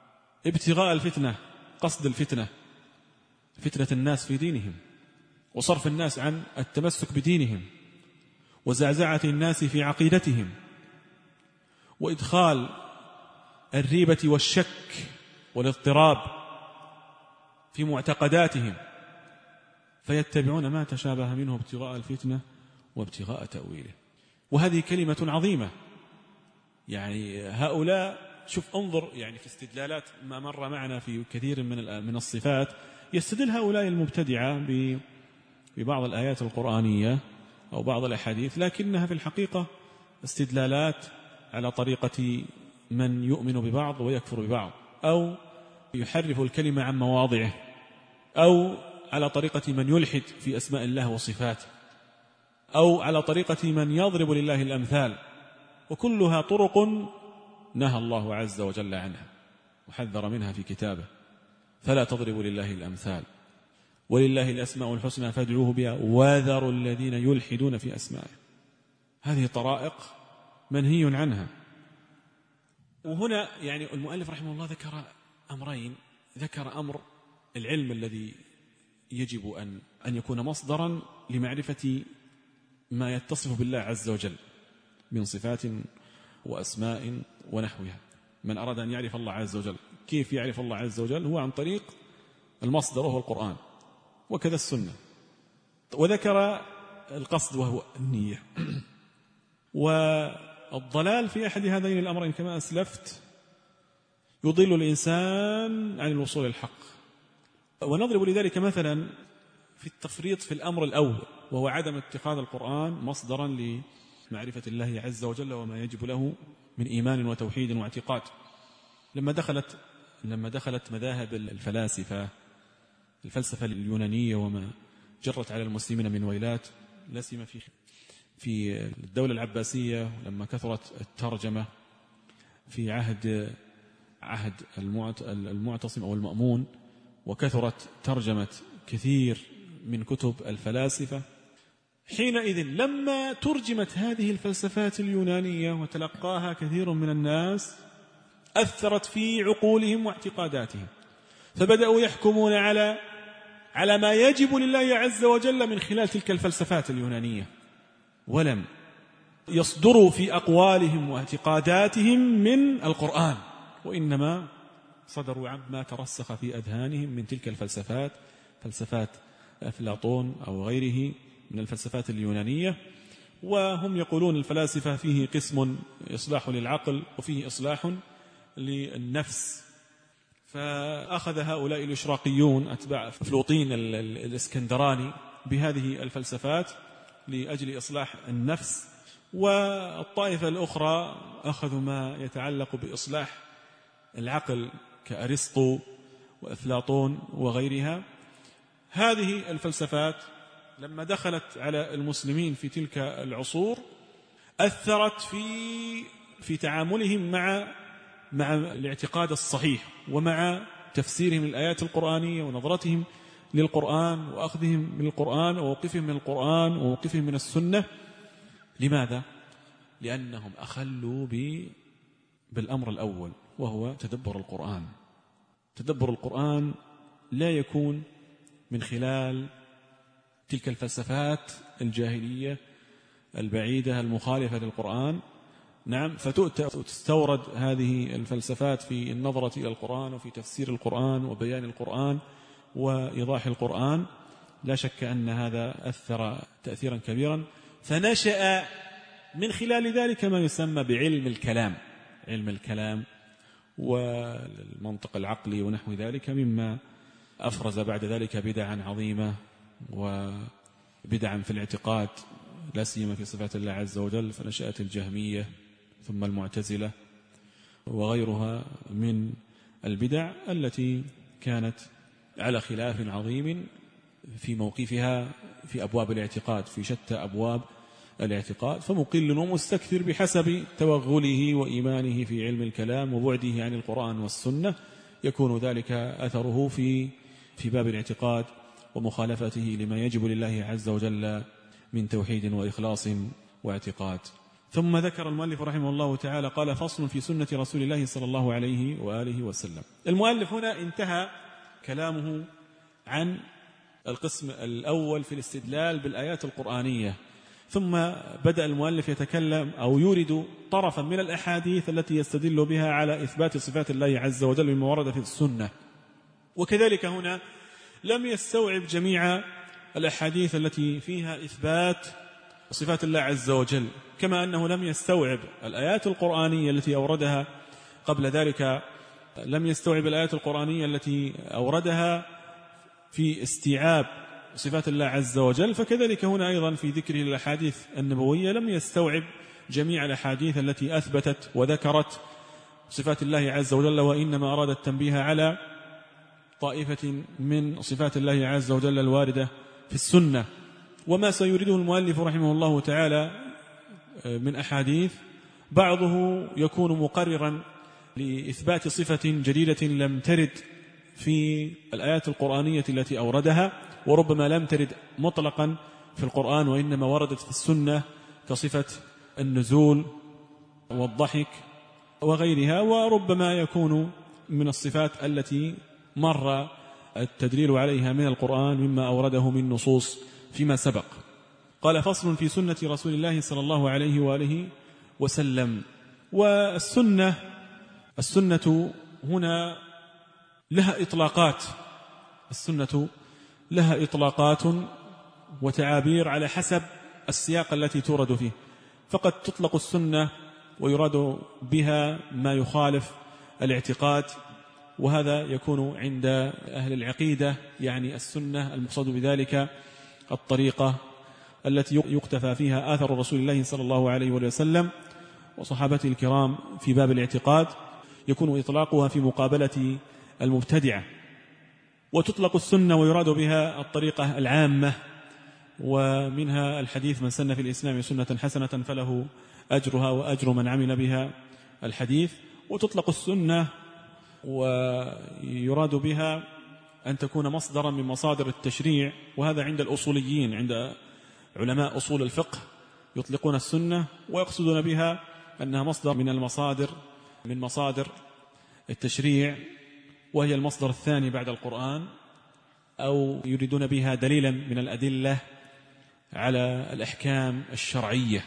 ابتغاء الفتنة، قصد الفتنة، فتنة الناس في دينهم، وصرف الناس عن التمسك بدينهم، وزعزعة الناس في عقيدتهم، وإدخال الريبة والشك والاضطراب في معتقداتهم، فيتبعون ما تشابه منه ابتغاء الفتنة وابتغاء تأويله. وهذه كلمة عظيمة. يعني هؤلاء، شوف انظر يعني في استدلالات ما مر معنا في كثير من من الصفات، يستدل هؤلاء المبتدعة ببعض الآيات القرآنية أو بعض الأحاديث، لكنها في الحقيقة استدلالات على طريقة من يؤمن ببعض ويكفر ببعض، أو يحرف الكلمة عن مواضعه، أو على طريقة من يلحد في أسماء الله وصفاته، أو على طريقة من يضرب لله الأمثال، وكلها طرق نهى الله عز وجل عنها وحذر منها في كتابه: فلا تضربوا لله الأمثال ولله الأسماء الحسنى فادعوه بها وذروا الذين يلحدون في أسمائه. هذه طرائق منهي عنها. وهنا يعني المؤلف رحمه الله ذكر أمرين: ذكر أمر العلم الذي يجب أن أن يكون مصدرا لمعرفة ما يتصف بالله عز وجل من صفات وأسماء ونحوها. من أراد أن يعرف الله عز وجل، كيف يعرف الله عز وجل؟ هو عن طريق المصدر وهو القرآن، وكذا السنة. وذكر القصد وهو النية. والضلال في أحد هذين الأمرين كما أسلفت يضل الإنسان عن الوصول للحق. ونضرب لذلك مثلا في التفريط في الأمر الأول، وهو عدم اتخاذ القرآن مصدرا لمعرفة الله عز وجل وما يجب له من إيمان وتوحيد واعتقاد. لما دخلت لما دخلت مذاهب الفلاسفة، الفلسفة اليونانية وما جرت على المسلمين من ويلات، لا سيما في في الدولة العباسية، لما كثرت الترجمة في عهد عهد المعتصم أو المأمون، وكثرت ترجمة كثير من كتب الفلاسفة، حينئذ لما ترجمت هذه الفلسفات اليونانية وتلقاها كثير من الناس، أثرت في عقولهم واعتقاداتهم، فبدأوا يحكمون على على ما يجب لله عز وجل من خلال تلك الفلسفات اليونانية، ولم يصدروا في أقوالهم واعتقاداتهم من القرآن، وإنما صدروا عما ترسخ في أذهانهم من تلك الفلسفات، فلسفات أفلاطون أو غيره من الفلسفات اليونانية. وهم يقولون الفلاسفة فيه قسم إصلاح للعقل وفيه إصلاح للنفس. فأخذ هؤلاء الإشراقيون أتباع أفلاطين الإسكندراني بهذه الفلسفات لأجل إصلاح النفس، والطائفة الأخرى أخذوا ما يتعلق بإصلاح العقل كأرسطو وأفلاطون وغيرها. هذه الفلسفات لما دخلت على المسلمين في تلك العصور أثرت في في تعاملهم مع مع الاعتقاد الصحيح، ومع تفسيرهم للآيات القرآنية، ونظرتهم للقرآن، وأخذهم من القرآن، ووقفهم من القرآن، ووقفهم من السنة. لماذا؟ لأنهم أخلوا بالأمر الأول، وهو تدبر القرآن. تدبر القرآن لا يكون من خلال تلك الفلسفات الجاهلية البعيدة المخالفة للقرآن. نعم، فتؤتى وتستورد هذه الفلسفات في النظرة إلى القرآن وفي تفسير القرآن وبيان القرآن وإيضاح القرآن. لا شك أن هذا أثر تأثيرا كبيرا، فنشأ من خلال ذلك ما يسمى بعلم الكلام، علم الكلام والمنطق العقلي ونحو ذلك، مما أفرز بعد ذلك بدعا عظيمة وبدعا في الاعتقاد، لا سيما في صفات الله عز وجل. فنشأت الجهمية ثم المعتزلة وغيرها من البدع التي كانت على خلاف عظيم في موقفها في أبواب الاعتقاد، في شتى أبواب الاعتقاد، فمقل ومستكثر بحسب توغله وإيمانه في علم الكلام وبعده عن القرآن والسنة، يكون ذلك أثره في في باب الاعتقاد ومخالفته لما يجب لله عز وجل من توحيد وإخلاص واعتقاد. ثم ذكر المؤلف رحمه الله تعالى قال فصل في سنة رسول الله صلى الله عليه وآله وسلم. المؤلف هنا انتهى كلامه عن القسم الأول في الاستدلال بالآيات القرآنية، ثم بدأ المؤلف يتكلم أو يورد طرفا من الأحاديث التي يستدل بها على إثبات صفات الله عز وجل مما ورد في السنة. وكذلك هنا لم يستوعب جميع الأحاديث التي فيها إثبات صفات الله عز وجل، كما أنه لم يستوعب الآيات القرآنية التي أوردها قبل ذلك، لم يستوعب الآيات القرآنية التي أوردها في استيعاب صفات الله عز وجل. فكذلك هنا أيضا في ذكره الأحاديث النبوية لم يستوعب جميع الأحاديث التي أثبتت وذكرت صفات الله عز وجل، وإنما أراد التنبيه على طائفة من صفات الله عز وجل الواردة في السنة. وما سيريده المؤلف رحمه الله تعالى من أحاديث بعضه يكون مقررا لإثبات صفة جديدة لم ترد في الآيات القرآنية التي أوردها، وربما لم ترد مطلقا في القرآن وإنما وردت في السنة كصفة النزول والضحك وغيرها، وربما يكون من الصفات التي مر التدليل عليها من القرآن مما أورده من نصوص فيما سبق. قال فصل في سنة رسول الله صلى الله عليه وآله وسلم. والسنة السنة هنا لها إطلاقات، السنة لها إطلاقات وتعابير على حسب السياق التي تورد فيه، فقد تطلق السنة ويراد بها ما يخالف الاعتقاد، وهذا يكون عند أهل العقيدة، يعني السنة المقصود بذلك الطريقة التي يقتفى فيها آثر رسول الله صلى الله عليه وسلم وصحابته الكرام في باب الاعتقاد، يكون إطلاقها في مقابلة المبتدعة. وتطلق السنة ويراد بها الطريقة العامة، ومنها الحديث من سن في الإسلام سنة حسنة فله أجرها وأجر من عمل بها الحديث. وتطلق السنة ويراد بها أن تكون مصدرا من مصادر التشريع، وهذا عند الأصوليين، عند علماء أصول الفقه يطلقون السنة ويقصدون بها أنها مصدر من المصادر من مصادر التشريع، وهي المصدر الثاني بعد القرآن، أو يريدون بها دليلا من الأدلة على الأحكام الشرعية.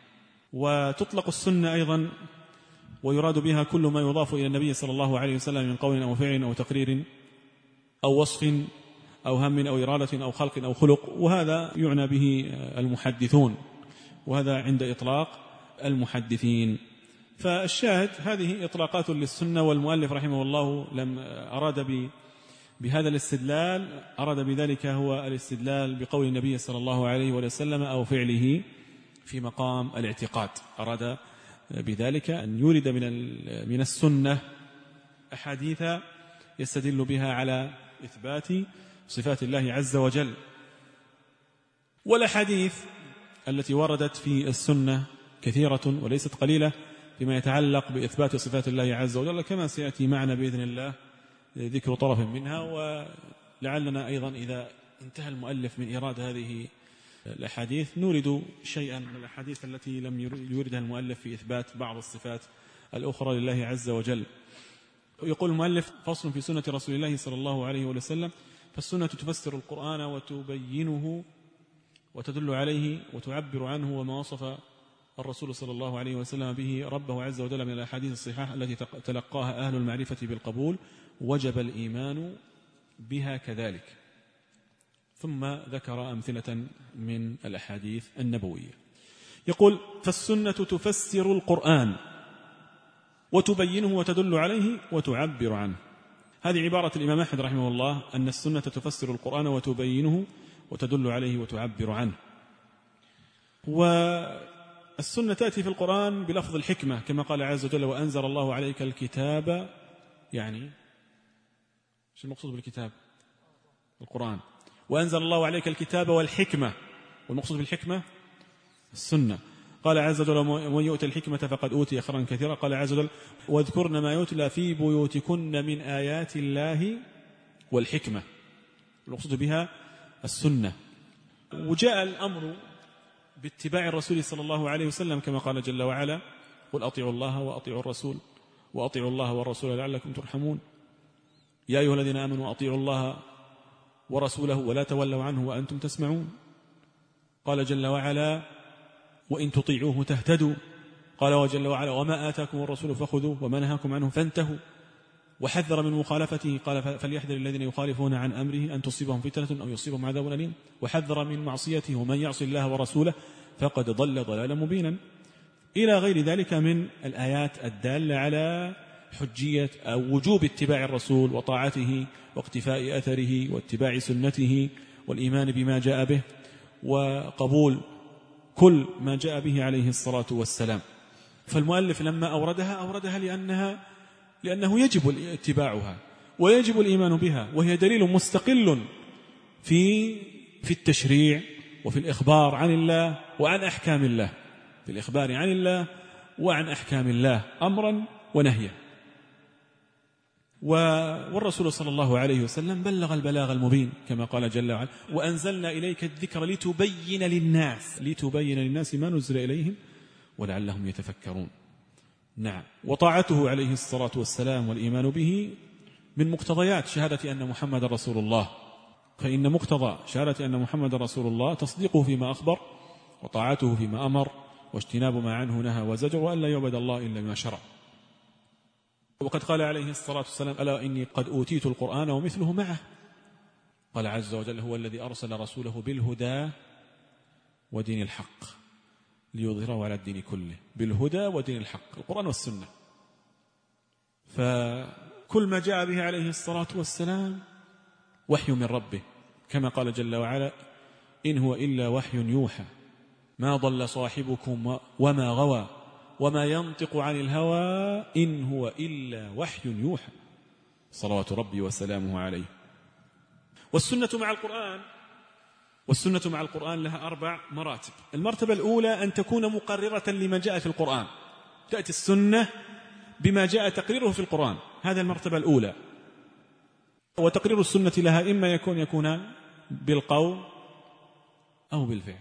وتطلق السنة أيضا ويراد بها كل ما يضاف إلى النبي صلى الله عليه وسلم من قول أو فعل أو تقرير أو وصف أو هم أو إرادة أو خلق أو خلق، وهذا يعنى به المحدثون، وهذا عند إطلاق المحدثين. فالشاهد هذه إطلاقات للسنة، والمؤلف رحمه الله لم أراد بهذا الاستدلال أراد بذلك هو الاستدلال بقول النبي صلى الله عليه وسلم أو فعله في مقام الاعتقاد، أراد بذلك أن يورد من من السنة أحاديث يستدل بها على إثبات صفات الله عز وجل. والأحاديث التي وردت في السنة كثيرة وليست قليلة فيما يتعلق بإثبات صفات الله عز وجل، كما سيأتي معنا بإذن الله ذكر طرف منها. ولعلنا أيضا إذا انتهى المؤلف من إيراد هذه الأحاديث نورد شيئا من الأحاديث التي لم يوردها المؤلف في إثبات بعض الصفات الأخرى لله عز وجل. يقول المؤلف فصل في سنة رسول الله صلى الله عليه وسلم. فالسنة تفسر القرآن وتبينه وتدل عليه وتعبر عنه، وما وصف الرسول صلى الله عليه وسلم به ربه عز وجل من الأحاديث الصحيحة التي تلقاها أهل المعرفة بالقبول، وجب الإيمان بها كذلك. ثم ذكر أمثلة من الأحاديث النبوية. يقول فالسنة تفسر القرآن وتبينه وتدل عليه وتعبر عنه. هذه عبارة الإمام أحمد رحمه الله، أن السنة تفسر القرآن وتبينه وتدل عليه وتعبر عنه. والسنة تأتي في القرآن بلفظ الحكمة، كما قال عز وجل وأنزل الله عليك الكتاب، يعني شو المقصود بالكتاب؟ القرآن. وأنزل الله عليك الكتاب والحكمة، والمقصود بالحكمة السنة. قال عز وجل ومن يؤت الحكمة فقد أوتي خيرا كثيرا. قال عز وجل واذكرن ما يتلى في بيوتكن من آيات الله والحكمة، المقصود بها السنة. وجاء الأمر باتباع الرسول صلى الله عليه وسلم كما قال جل وعلا: قل أطيعوا الله وأطيعوا الرسول وأطيعوا الله والرسول لعلكم ترحمون. يا أيها الذين آمنوا أطيعوا الله ورسوله ولا تولوا عنه وأنتم تسمعون. قال جل وعلا: وإن تطيعوه تهتدوا. قال وجل وعلا: وما آتاكم الرسول فخذوه وما نهاكم عنه فانتهوا. وحذر من مخالفته، قال: فليحذر الذين يخالفون عن أمره أن تصيبهم فتنة أو يصيبهم عذاب أليم. وحذر من معصيته: ومن يعص الله ورسوله فقد ضل ضلالا مبينا، إلى غير ذلك من الآيات الدالة على حجية أو وجوب اتباع الرسول وطاعته واقتفاء أثره واتباع سنته والإيمان بما جاء به وقبول كل ما جاء به عليه الصلاة والسلام. فالمؤلف لما أوردها أوردها لأنها لأنه يجب اتباعها ويجب الإيمان بها، وهي دليل مستقل في في التشريع وفي الإخبار عن الله وعن أحكام الله، في الإخبار عن الله وعن أحكام الله أمرا ونهيا. والرسول صلى الله عليه وسلم بلغ البلاغ المبين كما قال جل وعلا: وأنزلنا إليك الذكر لتبين للناس لتبين للناس ما نزل إليهم ولعلهم يتفكرون. نعم. وطاعته عليه الصلاة والسلام والإيمان به من مقتضيات شهادة أن محمد رسول الله، فإن مقتضى شهادة أن محمد رسول الله تصديقه فيما أخبر وطاعته فيما أمر واجتناب ما عنه نهى وزجر، وأن لا يعبد الله إلا بما شرع. وقد قال عليه الصلاة والسلام: ألا إني قد أوتيت القرآن ومثله معه. قال عز وجل: هو الذي أرسل رسوله بالهدى ودين الحق ليظهره على الدين كله. بالهدى ودين الحق، القرآن والسنة. فكل ما جاء به عليه الصلاة والسلام وحي من ربه، كما قال جل وعلا: إن هو إلا وحي يوحى ما ضل صاحبكم وما غوى وما ينطق عن الهوى إن هو إلا وحي يوحى، صلوات ربي وسلامه عليه. والسنة مع القرآن والسنة مع القرآن لها أربع مراتب. المرتبة الأولى أن تكون مقررة لما جاء في القرآن، تأتي السنة بما جاء تقريره في القرآن، هذا المرتبة الأولى. وتقرير السنة لها إما يكون يكون بالقول أو بالفعل.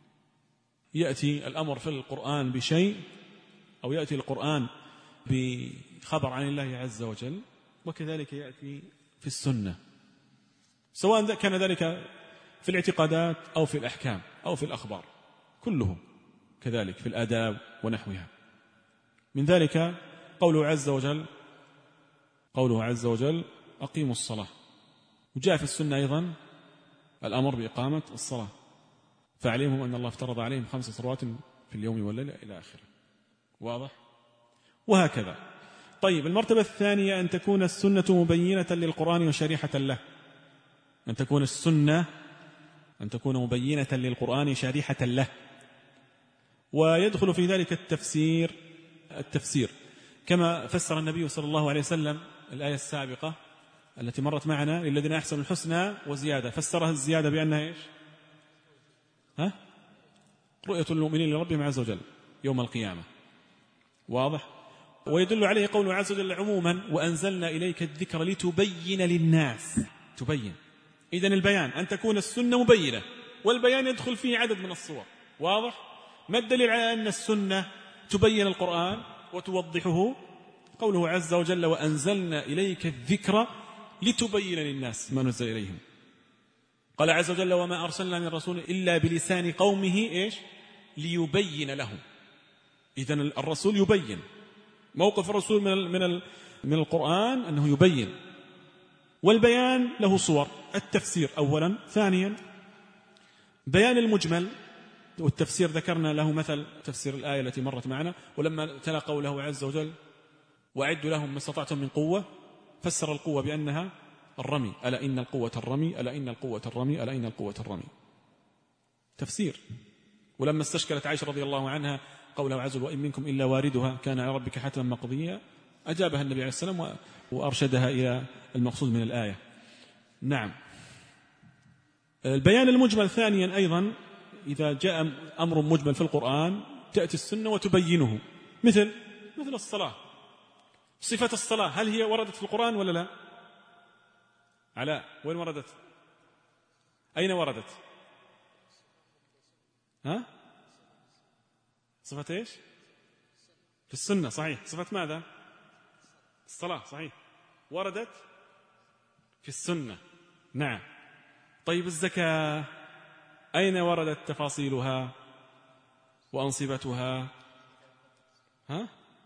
يأتي الأمر في القرآن بشيء، أو يأتي القرآن بخبر عن الله عز وجل، وكذلك يأتي في السنة، سواء كان ذلك في الاعتقادات أو في الأحكام أو في الأخبار، كله كذلك في الآداب ونحوها. من ذلك قوله عز وجل قوله عز وجل أقيموا الصلاة. وجاء في السنة أيضا الأمر بإقامة الصلاة: فعليهم أن الله افترض عليهم خمس صلوات في اليوم والليلة إلى آخره. واضح؟ وهكذا. طيب، المرتبة الثانية أن تكون السنة مبينة للقرآن وشريحة له. أن تكون السنة أن تكون مبينة للقرآن شريحة له. ويدخل في ذلك التفسير التفسير كما فسر النبي صلى الله عليه وسلم الآية السابقة التي مرت معنا: للذين أحسنوا الحسنى وزيادة. فسرها الزيادة بأنها إيش؟ ها؟ رؤية المؤمنين لربهم عز وجل يوم القيامة. واضح؟ ويدل عليه قوله عز وجل عموما: وأنزلنا إليك الذكر لتبين للناس. تبين، إذن البيان أن تكون السنة مبينة، والبيان يدخل فيه عدد من الصور. واضح؟ ما الدليل على أن السنة تبين القرآن وتوضحه؟ قوله عز وجل: وأنزلنا إليك الذكر لتبين للناس ما نزل إليهم. قال عز وجل: وما أرسلنا من رسول إلا بلسان قومه إيش؟ ليبين لهم. إذن الرسول يبين. موقف الرسول من من من القرآن أنه يبين، والبيان له صور: التفسير أولا، ثانيا بيان المجمل، والتفسير ذكرنا له مثل تفسير الآية التي مرت معنا. ولما تلا قوله عز وجل: وأعدوا لهم ما استطعتم من قوة، فسر القوة بأنها الرمي: ألا إن القوة الرمي، ألا إن القوة الرمي، ألا إن القوة الرمي. تفسير. ولما استشكلت عائشة رضي الله عنها قوله عز وجل: وإن منكم إلا واردها كان على ربك حتما مقضيا، أجابها النبي عليه السلام وأرشدها إلى المقصود من الآية. نعم. البيان المجمل ثانيا أيضا، إذا جاء أمر مجمل في القرآن تأتي السنة وتبينه، مثل مثل الصلاة. صفة الصلاة هل هي وردت في القرآن ولا لا؟ علاء، وين وردت؟ أين وردت؟ ها؟ صفة إيش؟ في السنة صحيح. صفة ماذا؟ الصلاة صحيح، وردت في السنة. نعم. طيب الزكاة أين وردت تفاصيلها وأنصبتها؟ ها؟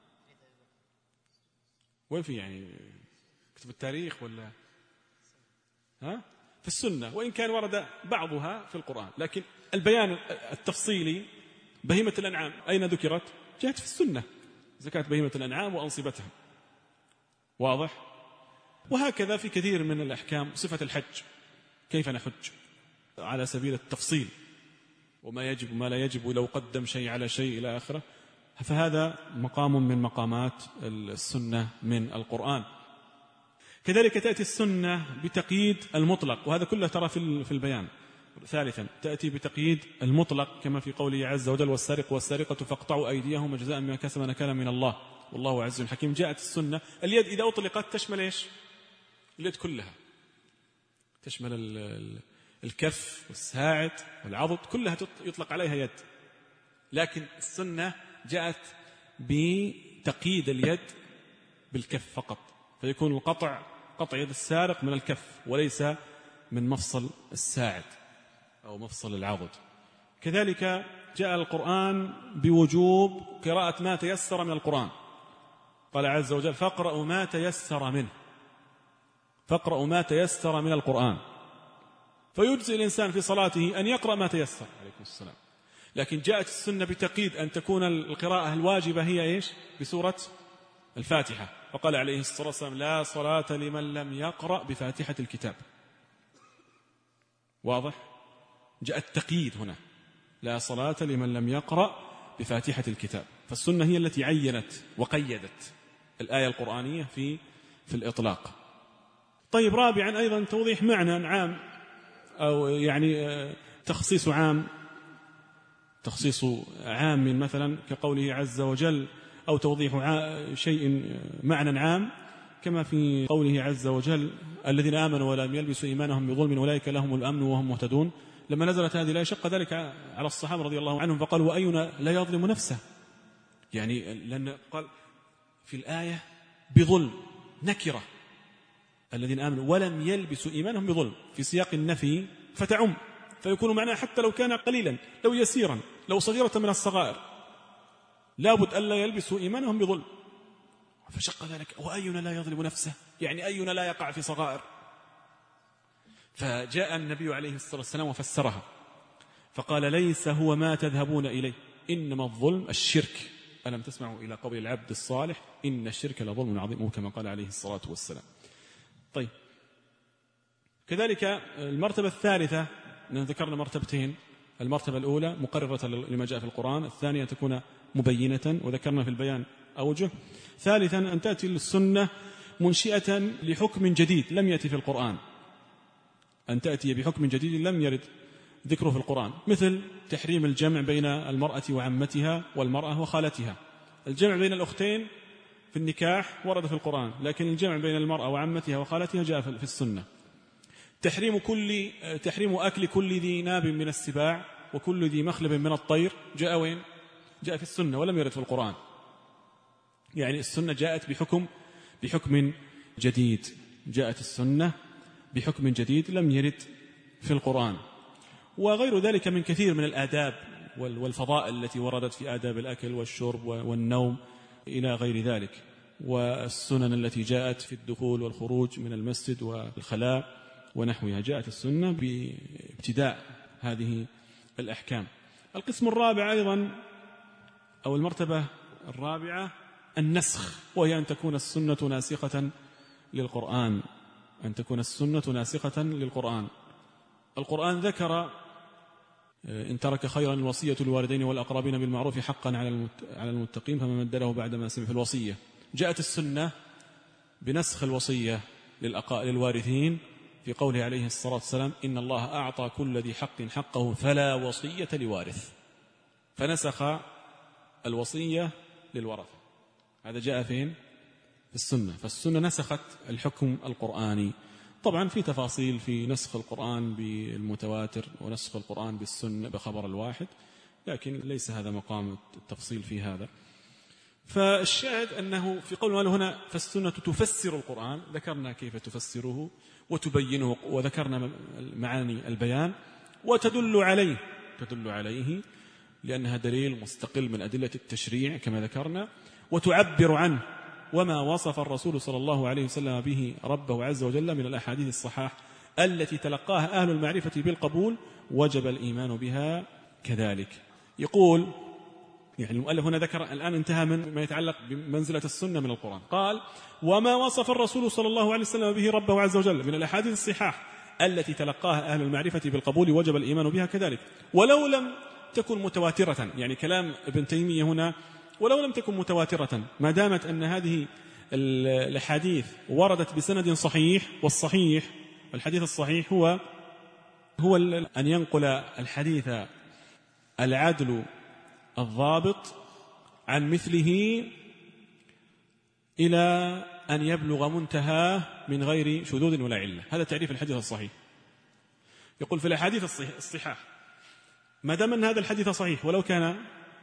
وين في يعني كتب التاريخ ولا ها؟ في السنة، وإن كان ورد بعضها في القرآن، لكن البيان التفصيلي بهيمة الأنعام أين ذكرت؟ جاءت في السنة، زكاة بهيمة الأنعام وأنصبتها. واضح؟ وهكذا في كثير من الأحكام. صفة الحج، كيف نحج على سبيل التفصيل، وما يجب وما لا يجب، لو قدم شيء على شيء إلى آخره، فهذا مقام من مقامات السنة من القرآن. كذلك تأتي السنة بتقييد المطلق، وهذا كله ترى في البيان. ثالثا تأتي بتقييد المطلق كما في قوله عز وجل: والسارق والسارقة فاقطعوا أيديهم جزاء بما كسبا نكالا من الله والله عز حكيم. جاءت السنة اليد إذا أطلقت تشمل إيش؟ اليد كلها، تشمل الكف والساعد والعضد، كلها يطلق عليها يد. لكن السنة جاءت بتقييد اليد بالكف فقط، فيكون القطع قطع يد السارق من الكف وليس من مفصل الساعد أو مفصل العضد. كذلك جاء القرآن بوجوب قراءة ما تيسر من القرآن. قال عز وجل: فاقرأوا ما تيسر منه، فاقرأوا ما تيسر من القرآن. فيجزي الإنسان في صلاته أن يقرأ ما تيسر. عليكم السلام. لكن جاءت السنة بتقييد أن تكون القراءة الواجبة هي إيش؟ بسورة الفاتحة. وقال عليه الصلاة والسلام: لا صلاة لمن لم يقرأ بفاتحة الكتاب. واضح؟ جاء التقييد هنا: لا صلاة لمن لم يقرأ بفاتحة الكتاب. فالسنة هي التي عينت وقيدت الآية القرآنية في في الإطلاق. طيب، رابعا أيضا توضيح معنى عام، أو يعني تخصيص عام، تخصيص عام مثلا كقوله عز وجل، أو توضيح شيء معنى عام كما في قوله عز وجل: الذين آمنوا ولم يلبسوا إيمانهم بظلم أولئك لهم الأمن وهم مهتدون. لما نزلت هذه الآية شق ذلك على الصحابة رضي الله عنهم، فقالوا: وأينا لا يظلم نفسه؟ يعني لأن قال في الآية بظلم نكرة، الذين آمنوا ولم يلبسوا إيمانهم بظلم، في سياق النفي فتعم، فيكون معناه حتى لو كان قليلا، لو يسيرا، لو صغيرة من الصغائر، لابد ألا يلبسوا إيمانهم بظلم. فشق ذلك: وأينا لا يظلم نفسه؟ يعني أينا لا يقع في صغائر؟ فجاء النبي عليه الصلاة والسلام وفسرها فقال: ليس هو ما تذهبون إليه، إنما الظلم الشرك. ألم تسمعوا إلى قول العبد الصالح: إن الشرك لظلم عظيم، كما قال عليه الصلاة والسلام. طيب، كذلك المرتبة الثالثة، ذكرنا مرتبتين: المرتبة الأولى مقررة لما جاء في القرآن، الثانية تكون مبينة، وذكرنا في البيان أوجه. ثالثا أن تأتي السنة منشئة لحكم جديد لم يأتي في القرآن، أن تأتي بحكم جديد لم يرد ذكره في القرآن، مثل تحريم الجمع بين المرأة وعمتها والمرأة وخالتها. الجمع بين الأختين في النكاح ورد في القرآن، لكن الجمع بين المرأة وعمتها وخالتها جاء في السنة. تحريم كل تحريم أكل كل ذي ناب من السباع وكل ذي مخلب من الطير جاء وين؟ جاء في السنة ولم يرد في القرآن. يعني السنة جاءت بحكم بحكم جديد، جاءت السنة بحكم جديد لم يرد في القرآن. وغير ذلك من كثير من الآداب والفضائل التي وردت في آداب الأكل والشرب والنوم إلى غير ذلك، والسنن التي جاءت في الدخول والخروج من المسجد والخلاء ونحوها. جاءت السنة بابتداء هذه الأحكام. القسم الرابع أيضا، أو المرتبة الرابعة، النسخ، وهي أن تكون السنة ناسخة للقرآن، أن تكون السنة ناسخة للقرآن. القرآن ذكر: إن ترك خيرا الوصية للوالدين والأقربين بالمعروف حقا على المتقين فمن بدله بعد ما سمع في الوصية. جاءت السنة بنسخ الوصية للوارثين في قوله عليه الصلاة والسلام: إن الله أعطى كل ذي حق حقه فلا وصية لوارث، فنسخ الوصية للورثة. هذا جاء فين؟ في السنة. فالسنة نسخت الحكم القرآني. طبعا في تفاصيل في نسخ القرآن بالمتواتر ونسخ القرآن بالسنة بخبر الواحد، لكن ليس هذا مقام التفصيل في هذا. فالشاهد أنه في قول هنا فالسنة تفسر القرآن، ذكرنا كيف تفسره وتبينه، وذكرنا معاني البيان، وتدل عليه تدل عليه لأنها دليل مستقل من أدلة التشريع كما ذكرنا، وتعبر عنه وما وصف الرسول صلى الله عليه وسلم به ربه عز وجل من الأحاديث الصحاح التي تلقاها أهل المعرفة بالقبول وجب الإيمان بها كذلك. يقول يعني المؤلف هنا ذكر الآن انتهى من ما يتعلق بمنزلة السنة من القرآن، قال وما وصف الرسول صلى الله عليه وسلم به ربه عز وجل من الأحاديث الصحاح التي تلقاها أهل المعرفة بالقبول وجب الإيمان بها كذلك، ولو لم تكن متواترة. يعني كلام ابن تيمية هنا ولو لم تكن متواترة، ما دامت أن هذه الأحاديث وردت بسند صحيح، والصحيح الحديث الصحيح هو هو أن ينقل الحديث العدل الضابط عن مثله إلى أن يبلغ منتهاه من غير شذوذ ولا علة. هذا تعريف الحديث الصحيح. يقول في الأحاديث الصحاح ما دام أن هذا الحديث صحيح ولو كان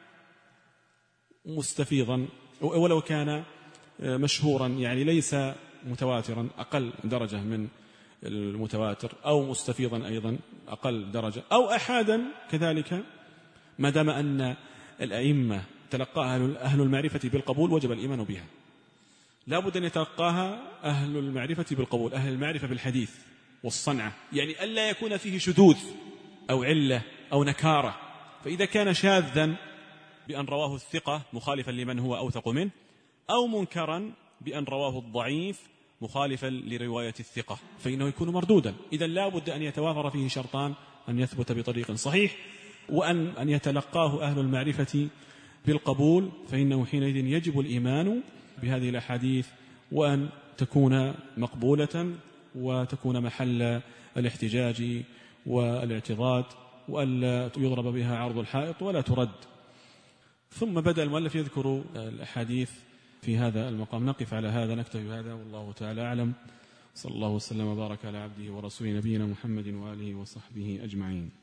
مستفيضا ولو كان مشهورا، يعني ليس متواترا أقل درجة من المتواتر، أو مستفيضا أيضا أقل درجة، أو أحادا كذلك، ما دام أن الأئمة تلقاها أهل المعرفة بالقبول وجب الإيمان بها. لا بد أن يتلقاها أهل المعرفة بالقبول، أهل المعرفة بالحديث والصنعة، يعني ألا يكون فيه شذوذ أو علة أو نكارة. فإذا كان شاذا بأن رواه الثقة مخالفا لمن هو أوثق منه، أو منكرا بأن رواه الضعيف مخالفا لرواية الثقة، فإنه يكون مردودا. إذن لا بد أن يتوافر فيه شرطان: أن يثبت بطريق صحيح، وأن أن يتلقاه أهل المعرفة بالقبول، فإنه حينئذ يجب الإيمان بهذه الأحاديث، وأن تكون مقبولة وتكون محل الاحتجاج والاعتضاد، وألا يضرب بها عرض الحائط ولا ترد. ثم بدأ المؤلف يذكر الأحاديث في هذا المقام. نقف على هذا، نكتفي بهذا، والله تعالى أعلم. صلى الله وسلم وبارك على عبده ورسوله نبينا محمد وآله وصحبه أجمعين.